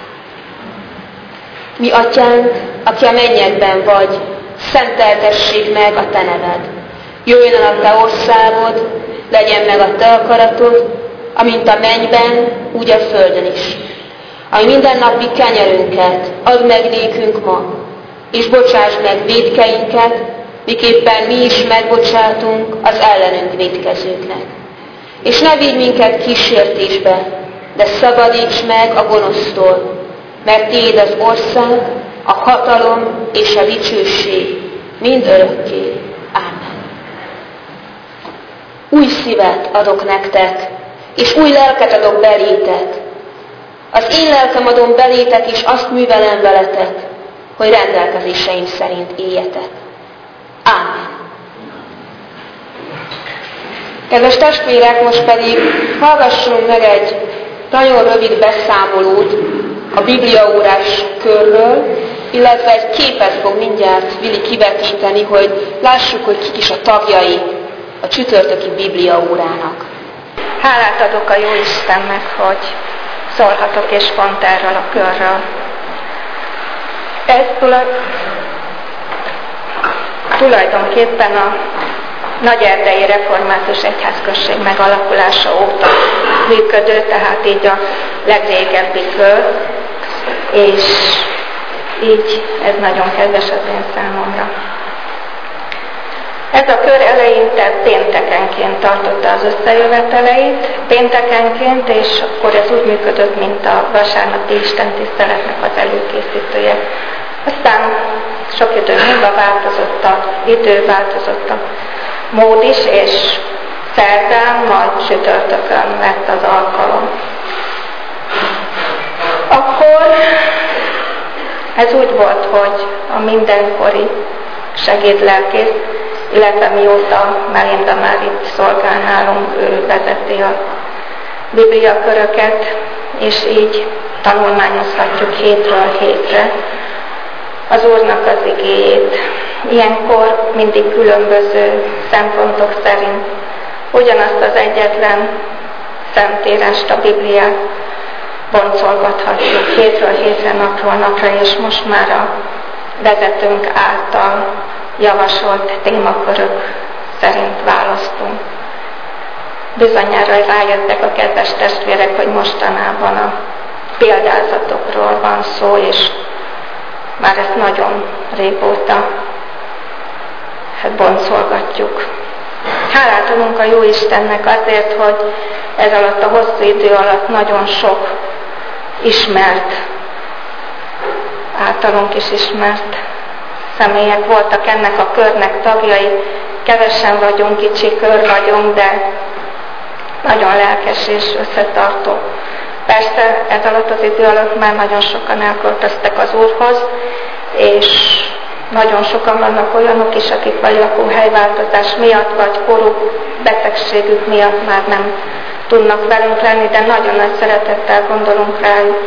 Mi Atyánk, aki a mennyekben vagy, szenteltessék meg a Te neved. Jöjjön el a Te országod, legyen meg a Te akaratod, amint a mennyben, úgy a földön is. Ami mindennapi kenyerünket add meg nékünk ma, és bocsáss meg vétkeinket, miképpen mi is megbocsátunk az ellenünk vétkezőknek. És ne vigy minket kísértésbe, de szabadíts meg a gonosztól, mert Tiéd az ország, a hatalom és a dicsőség mind örökké. Ámen. Új szívet adok nektek, és új lelket adok belétek. Az én lelkem adom belétek, és azt művelem veletek, hogy rendelkezéseim szerint éljetek. Ámen. Kedves testvérek, most pedig hallgassunk meg egy nagyon rövid beszámolót a bibliaórás körről, illetve egy képet fog mindjárt Vili kivetíteni, hogy lássuk, hogy kik is a tagjai a csütörtöki bibliaórának. Hálát adok a Jóistennek, hogy szólhatok és pont erről a körről. Ez tulajdonképpen a Nagyerdei Református Egyházközség megalakulása óta működő, tehát így a legrégebbikről, és így ez nagyon kedves az én számomra. Ez a kör eleinte péntekenként tartotta az összejöveteleit, péntekenként, és akkor ez úgy működött, mint a vasárnapi istentiszteletnek az előkészítője. Aztán sok idő múlva változott a idő, változott a mód is, és szerdán, majd csütörtökön lett az alkalom. Akkor ez úgy volt, hogy a mindenkori segédlelkész, illetve mióta Melinda már itt szolgál nálunk, ő vezeti a bibliaköröket, és így tanulmányozhatjuk hétről hétre az Úrnak az igéjét. Ilyenkor mindig különböző szempontok szerint ugyanazt az egyetlen szentírást, a Bibliát boncolgathatjuk hétről hétre, napról napra, és most már a vezetőnk által javasolt témakörök szerint választunk. Bizonyára rájöttek a kedves testvérek, hogy mostanában a példázatokról van szó, és már ezt nagyon régóta hát boncolgatjuk. Hálát adunk a jó Istennek azért, hogy ez alatt a hosszú idő alatt nagyon sok ismert, általunk is ismert személyek voltak ennek a körnek tagjai. Kevesen vagyunk, kicsi kör vagyunk, de nagyon lelkes és összetartó. Persze ez alatt az idő alatt már nagyon sokan elköltöztek az Úrhoz, és nagyon sokan vannak olyanok is, akik vagy lakóhelyváltozás miatt, vagy koruk, betegségük miatt már nem tudnak velünk lenni, de nagyon nagy szeretettel gondolunk rájuk.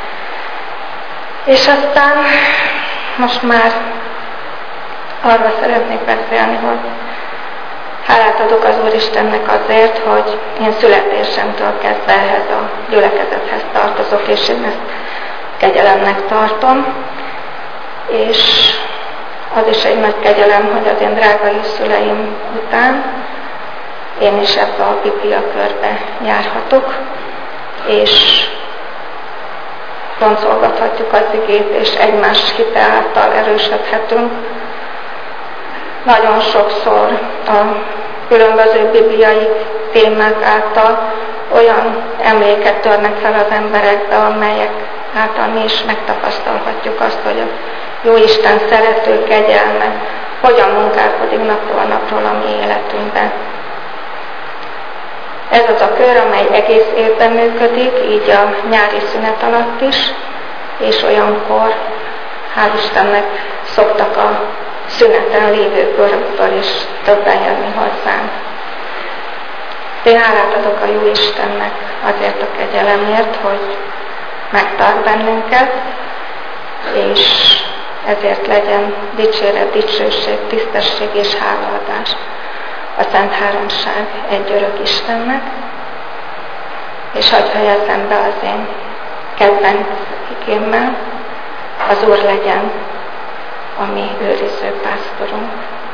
És aztán most már arra szeretnék beszélni, hogy hálát adok az Úristennek azért, hogy én születésemtől kezdve ehhez a gyülekezethez tartozok, és én ezt kegyelemnek tartom. És az is egy nagy kegyelem, hogy az én drága szüleim után én is ebbe a bibliakörbe járhatok, és boncolgathatjuk az igét, és egymás hite által erősödhetünk. Nagyon sokszor a különböző bibliai témák által olyan emléket törnek fel az emberekbe, amelyek által mi is megtapasztalhatjuk azt, hogy a jó Isten szerető kegyelme hogyan munkálkodik napról napról a mi életünkben. Ez az a kör, amely egész évben működik, így a nyári szünet alatt is, és olyankor, hál' Istennek, szoktak a szüneten lévő körökből is többen jönni hozzánk. Én hálát adok a jó Istennek azért a kegyelemért, hogy megtart bennünket, és ezért legyen dicséret, dicsőség, tisztesség és hálaadás a Szent Háromság egy örök Istennek, és hadd fejezzem be az én kedvenc igémmel, az Úr legyen a mi őriző pásztorunk.